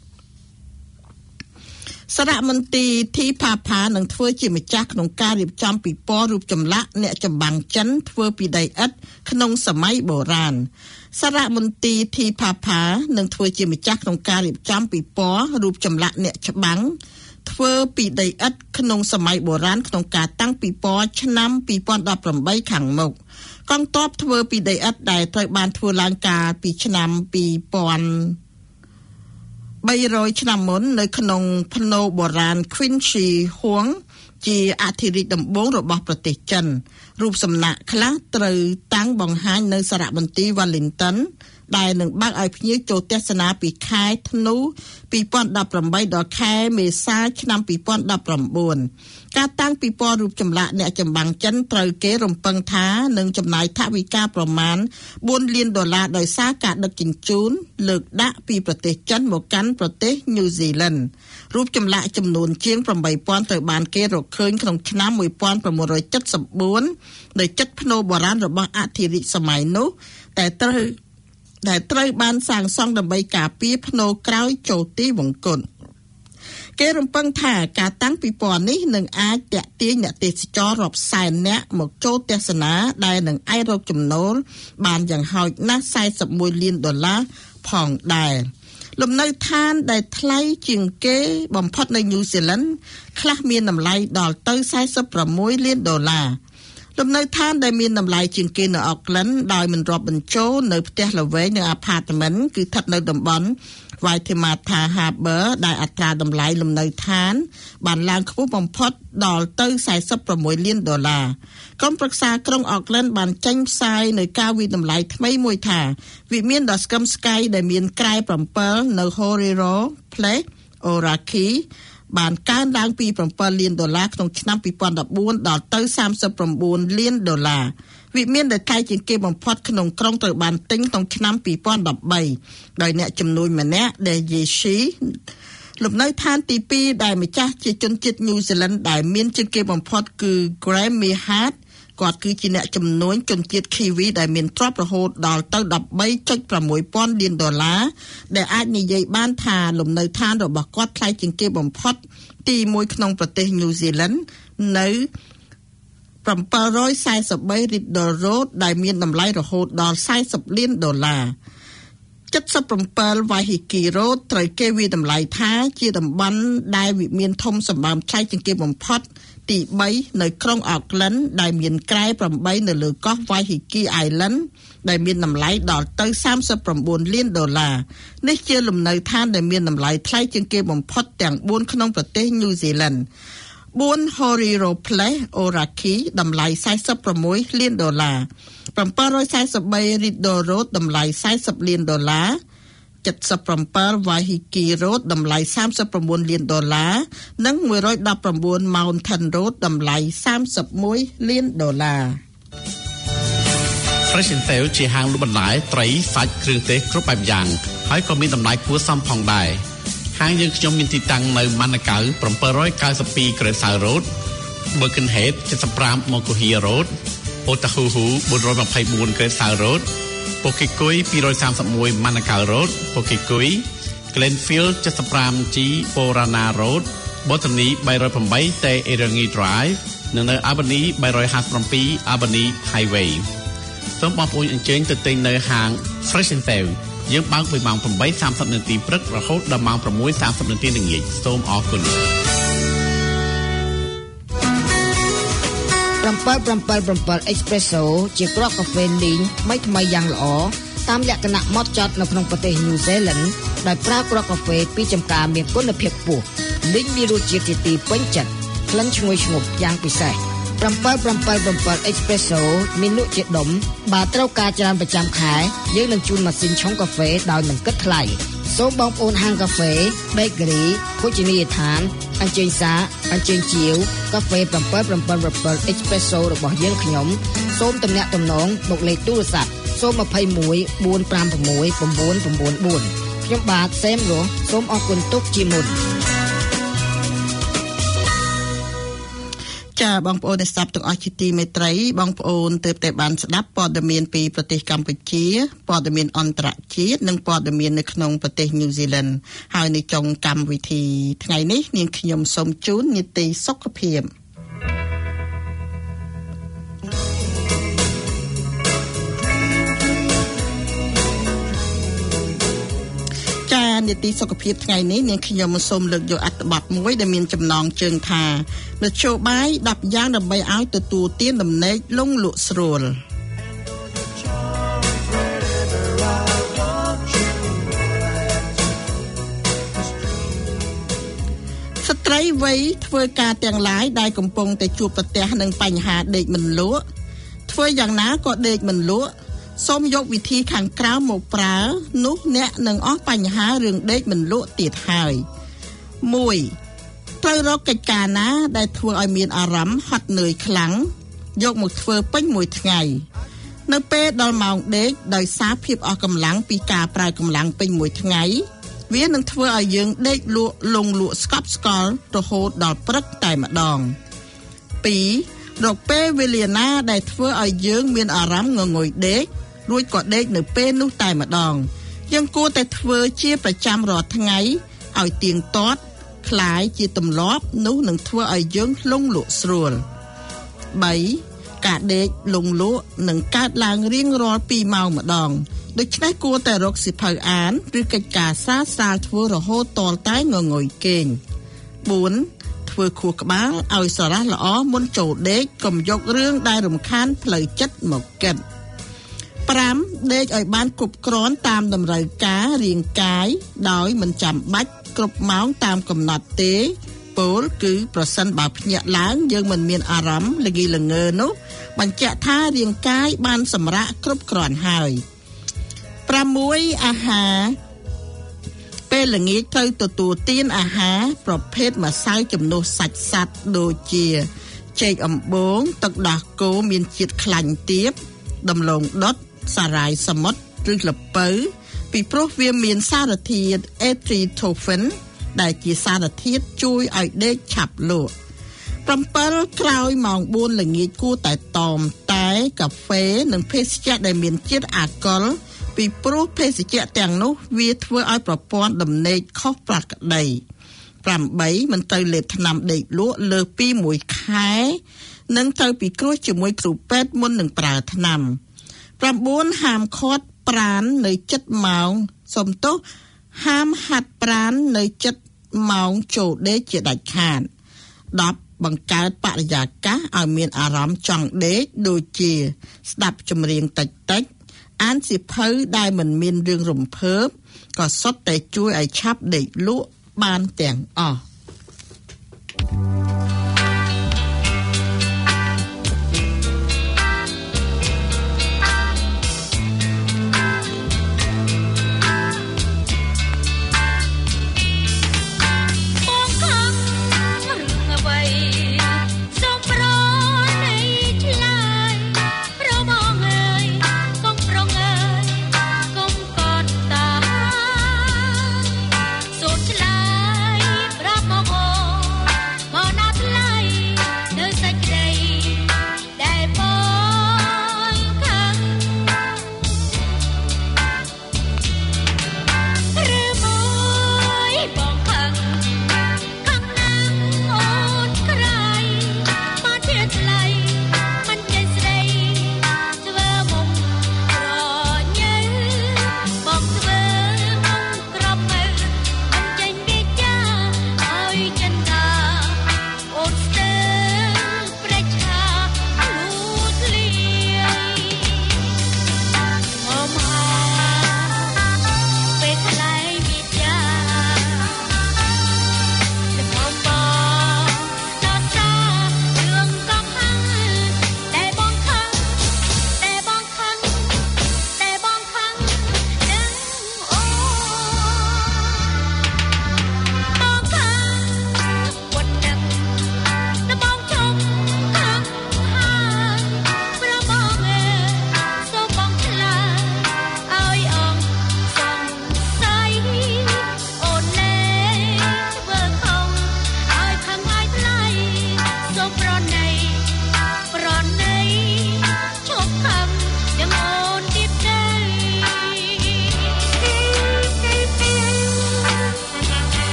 សារមន្ត្រីធីផាផានឹងធ្វើជាម្ចាស់ក្នុងការរៀបចំពិព័រណ៍រូបចម្លាក់អ្នកចម្បាំងចិនធ្វើពីដីឥដ្ឋក្នុងសម័យបុរាណសារមន្ត្រីធីផាផានឹងធ្វើជាម្ចាស់ក្នុងការរៀបចំពិព័រណ៍រូបចម្លាក់អ្នកចម្បាំងធ្វើពីដីឥដ្ឋក្នុងសម័យបុរាណក្នុងការតាំងពិព័រណ៍ឆ្នាំពីរពាន់ដប់ប្រាំបីខាងមុខកងទ័ពធ្វើពីដីឥដ្ឋដែលត្រូវបានធ្វើឡើងកាលពីឆ្នាំពីរពាន់បីរយឆ្នាំមុននៅក្នុងភ្នូបុរាណ Qin Shi Huang ជាអធិរាជដំបូងរបស់ប្រទេសចិនរូបសំណាកខ្លះត្រូវតាំងបង្ហាញនៅសារមន្ទីរ Wellington ដែលនឹងបើកឲ្យភ្ញៀវចូលទស្សនាពីខែធ្នូពីរពាន់ដប់ប្រាំបីដល់ខែមេសាឆ្នាំពីរពាន់ដប់ប្រាំបួនការតាំងពិព័រណ៍រូបចម្លាក់អ្នកចម្បាំងចិនត្រូវគេរំពឹងថានឹងចំណាយថវិកាប្រមាណបួនលានដុល្លារដោយសារការដឹកជញ្ជូនលើកដាក់ពីប្រទេសចិនមកកាន់ប្រទេសញូហ្សេឡង់រូបចម្លាក់ចំនួនជាងប្រាំបីពាន់ត្រូវបានគេរកឃើញក្នុងឆ្នាំមួយពាន់ប្រាំមួយរយ칠십បួននៅជិតភ្នូបុរាណរបស់អធិរាជសម័យនោះតែត្រូវដែលត្រូវបានសាងសង់ដើម្បីការពារភ្នូក្រោយចូលទីវង្គតគេរំពឹងថាការតាំងពិព័រណ៍នេះនឹងអាចទាក់ទាញអ្នកទេសចររាប់សែននាក់មកចូលទស្សនាដែលនឹងអាចរកចំណូលបានយ៉ាងហោចណាស់សែសិបមួយលានដុល្លារផងដែរលំនៅឋានដែលថ្លៃជាងគេបំផុតនៅញូហ្សេឡង់ខ្លះមានតម្លៃដល់ទៅសែសិបប្រាំមួយលានដុល្លារលំនៅឋានដែលមានតម្លៃជាងគេនៅ Auckland ដោយមិនរាប់បញ្ចូលនៅផ្ទះល្វែងនិង apartment គឺស្ថិតនៅតំបន់ Waitemata Harbour ដែលអត្រាតម្លៃលំនៅឋានបានឡើងខ្ពស់បំផុតដល់ទៅសែសិបប្រាំមួយលានដុល្លារក្រុមប្រឹក្សាក្រុង Auckland បានចេញផ្សាយនៅការវិតម្លៃថ្មីមួយថាវិមានដ៏ស្កឹមស្កៃដែលមានក្រែប្រាំពីរនៅ Horiro Place Orakiបានកើនឡើងពីប្រាំពីរលានដុល្លារក្នុងឆ្នាំពីរពាន់ដប់បួនដល់ទៅសាមសិបប្រាំបួនលានដុល្លារវិមានដែលថ្លៃជាងគេបំផុតក្នុងក្រុងត្រូវបានទិញក្នុងឆ្នាំពីរពាន់ដប់បីដោយអ្នកជំនួយម្នាក់ដែលយេស៊ីលំនៅឋានទីពីរដែលម្ចាស់ជាជនជាតិញូហ្សេឡង់ដែលមានជាងគេបំផុតគឺ Graham Mehart គាត់គឺជាអ្នកជំនួញជនជាតិ Kiwi ដែលមានទ្រព្យរហូតដល់ទៅដប់បីចុចប្រាំមួយពាន់លានដុល្លារដែលអាចនិយាយបានថាលំនៅឋានរបស់គាត់ថ្លៃជាងគេបំផុតទីមួយក្នុងប្រទេសញូហ្សេឡង់នៅប្រាំពីររយសែសិបបី Riddle Road ដែលមានតម្លៃរហូតដល់សែសិបលានដុល្លារជិតសិបប្រាំពីរ Waiheke Road ត្រូវគេវាតម្លៃថាជាតំបន់ដែលវិមានធំសម្បើមថ្លៃជាងគេបំផុតទីបីនៅក្រុង Auckland ដែលមានក្រែប្រាំបីនៅលើកោះ Waiheke Island ដែលមានតម្លៃដល់ទៅសាមសិបប្រាំបួនលានដុល្លារនេះជាលំនៅឋានដែលមានតម្លៃថ្លៃជាងគេបំផុតទាំងបួនក្នុងប្រទេសញូហ្សេឡង់បួន Horiro Place Oraki តម្លៃសែសិបប្រាំមួយលានដុល្លារប្រាំពីររយសែសិបបី Riddle Road តម្លៃសែសិបលានដុល្លារជិតសិបប្រាំពីរ Waiheke Road តម្លៃសាមសិបប្រាំបួនលានដុល្លារនិងមួយរយដប់ប្រាំបួន Mountain Road តម្លៃសាមសិបមួយលានដុល្លារ Fresh and Sale ជាហាងលក់បន្លែត្រីសាច់គ្រឿងទេសគ្រប់បែបយ៉ាងហើយក៏មានតម្លៃគួរសមផងដែរហាងយើងខ្ញុំមានទីតាំងនៅ Manukau seven ninety-two Crescent Road Birkenhead เจ็ดสิบห้า Moncohia Road Otahuhu bốn trăm hai mươi bốn เกรดซาวโรด Pokekui ពីររយសាមសិបមួយ Manukau Road Pokekui Glenfield เจ็ดสิบห้า G Porana Road Botany បីរយប្រាំបី Te Erangi Drive និងនៅ Albany បីរយห้าสิบเจ็ด Albany Highway សូមបងប្អូនអញ្ជើញទៅទិញនៅហាង Fresh and Fair យើងបើកពីម៉ោងeight thirtyនាទីព្រឹករហូតដល់ម៉ោងsix thirtyនាទីល្ងាចសូមអរគុណ seven seven seven Espresso ជាគ្រាប់កាហ្វេលីងថ្មីថ្មីយ៉ាងល្អតាមលក្ខណៈម៉ត់ចត់នៅក្នុងប្រទេស New Zealand ដោយប្រើគ្រាប់កាហ្វេពីចម្ការមានគុណភាពខ្ពស់លីងមានរសជាតិទីពេញចិត្តក្លិនឈ្ងុយឈ្ងប់យ៉ាងពិសេសseven seven seven Espresso មានលក់ជាដុំបើត្រូវការច្រើនប្រចាំខែយើងនឹងជូនម៉ាស៊ីនឆុងកាហ្វេដោយមិនគិតថ្លៃសូមបងប្អូនហាងកាហ្វេ Bakery ភោជនីយដ្ឋានអញ្ជើញសាអញ្ជើញជាវកាហ្វេseven seven seven Espresso របស់យើងខ្ញុំសូមទំនាក់ទំនងមកលេខទូរស័ព្ទសូមtwo one four five six nine nine fourខ្ញុំបាទសេមរស់សូមអរគុណទុកជាមុនចាបងប្អូនអ្នកស្ដាប់ទាំងអស់ជាទីមេត្រីបងប្អូនទើបតែបានស្ដាប់ព័ត៌មានពីប្រទេសកម្ពុជាព័ត៌មានអន្តរជាតិនិងព័ត៌មាននៅក្នុងប្រទេសញូហ្សេឡង់ហើយនៅចុងកម្មវិធីថ្ងៃនេះនាងខ្ញុំសូមជូននីតិសុខភាពនីតិសុខភាពថ្ងៃនេះនាងខ្ញុំសូមលើកយកអត្ថបទមួយដែលមានចំណងជើងថានយោបាយtenយ៉ាងដើម្បីឲ្យទទួលទានដំណេកលងលក់ស្រួលស្ត្រីវ័យធ្វើការទាំងឡាយដែលកំពុងតែជួបប្រទះនឹងបញ្ហាដេកមិនលក់ធ្វើយ៉ាងណាក៏ដេកមិនលក់សូមយកវិធីខាងក្រៅមកប្រើនោះអ្នកនឹងអស់បញ្ហារឿងដេកមិនលក់ទៀតហើយoneត្រូវរកកិច្ចការណាដែលធ្វើឲ្យមានអារម្មណ៍ហត់នឿយខ្លាំងយកមកធ្វើពេញមួយថ្ងៃនៅពេលដល់ម៉ោងដេកដោយសារភាពអស់កម្លាំងពីការប្រើកម្លាំងពេញមួយថ្ងៃវានឹងធ្វើឲ្យយើងដេកលក់លងលក់ស្កប់ស្កល់រហូតដល់ព្រឹកតែម្ដងtwoរកពេលវេលាណាដែលធ្វើឲ្យយើងមានអារម្មណ៍ងងុយដេករួចក៏ដេកនៅពេលនោះតែម្ដងយើងគួរតែធ្វើជាប្រចាំរាល់ថ្ងៃឲ្យទៀងទាត់คล้ายជាទម្លាប់នោះនឹងធ្វើឲ្យយើងលងលក់ស្រួលthreeការដេកលងលក់នឹងកើតឡើងរៀងរាល់twoម៉ោងម្ដងដូច្នេះគួរតែរកសិភៅអានឬកិច្ចការសាស្រាលធ្វើរហូតទាល់តែងងុយគេងfourធ្វើខួរក្បាលឲ្យសរះល្អមុនចូលដេកកុំយករឿងដែលរំខានផ្លូវចិត្តមកគិតfiveដេកឲ្យបានគ្រប់គ្រាន់តាមតម្រូវការរាងកាយដោយមិនចាំបាច់គ្រប់ម៉ោងតាមកំណត់ទេពោលគឺប្រសិនបើភ្ញាក់ឡើងយើងមិនមានអារម្មណ៍ល្ងីល្ងើនោះបញ្ជាក់ថារាងកាយបានសម្រាកគ្រប់គ្រាន់ហើយsixអាហារពេលល្ងាចត្រូវទទួលទានអាហារប្រភេទម្សៅជំនួសសាច់សត្វដូចជាចេកអំបូងទឹកដោះគោមានជាតិខ្លាញ់ទាបដំឡូងដុតសារាយសមុទ្រឬល្ពៅពីព្រោះវាមានសារធាតុ erythropoietin ដែលជាសារធាតុជួយឲ្យដេកឆាប់លក់sevenក្រោយម៉ោងfourល្ងាចគួរតែតមតែកាហ្វេនិងភេសជ្ជៈដែលមានជាតិអាល់កុលពីព្រោះភេសជ្ជៈទាំងនោះវាធ្វើឲ្យប្រព័ន្ធដំណេកខុសប្រក្រតីeightមិនត្រូវលេបថ្នាំដេកលក់លើសពីមួយខែនិងត្រូវពិគ្រោះជាមួយគ្រូពេទ្យមុននឹងប្រើថ្នាំnineហាមឃាត់ប្រាណនៅជិតម៉ោងសុំទោសហាមហាត់ប្រាណនៅជិតម៉ោងចូលដេកជាដាច់ខាតtenបង្កើតបរិយាកាសឲ្យមានអារម្មណ៍ចង់ដេកដូចជាស្ដាប់ចម្រៀងតិចតិចអានសៀវភៅដែលមិនមានរឿងរំភើបក៏សុទ្ធតែជួយឲ្យឆាប់ដេកលក់បានទាំងអស់ Hãy subscribe cho kênh Ghiền Mì Gõ để không bỏ lỡ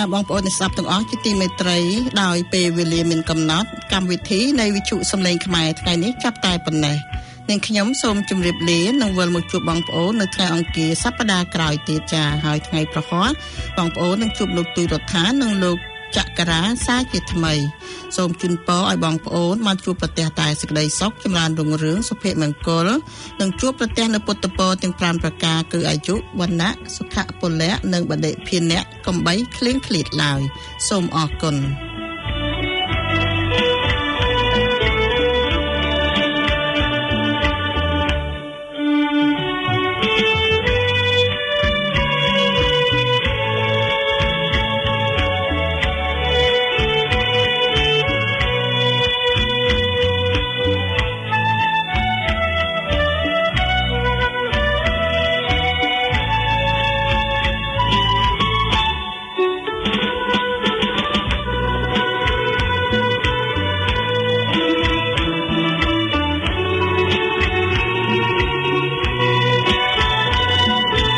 បងប្អូនអ្នកស្ដាប់ទាំងអស់ជាទីមេត្រីដោយពេលវេលាមានកំណត់កម្មវិធីនៃវិទ្យុសំឡេងខ្មែរថ្ងៃនេះចាប់តែប៉ុណ្ណេះនាងខ្ញុំសូមជម្រាបលានិងវិលមកជួបបងប្អូននៅថ្ងៃអង្គារសប្តាហ៍ក្រោយទៀតចាហើយថ្ងៃប្រហ័សបងប្អូននឹងជួបលោកទូចរដ្ឋានិងលោកចក្រាសាជាថ្មីសូមជូនពរឲ្យបងប្អូនបានជួបប្រទះតែសេចក្តីសុខចម្រើនរុងរឿងសុភមង្គលនិងជួបប្រទះនៅពុទ្ធពរទាំងប្រាំប្រការគឺអាយុវណ្ណៈសុខៈពលៈនិងបដិភិនៈកំបីឃ្លៀងឃ្លាតឡើយសូមអរគុណ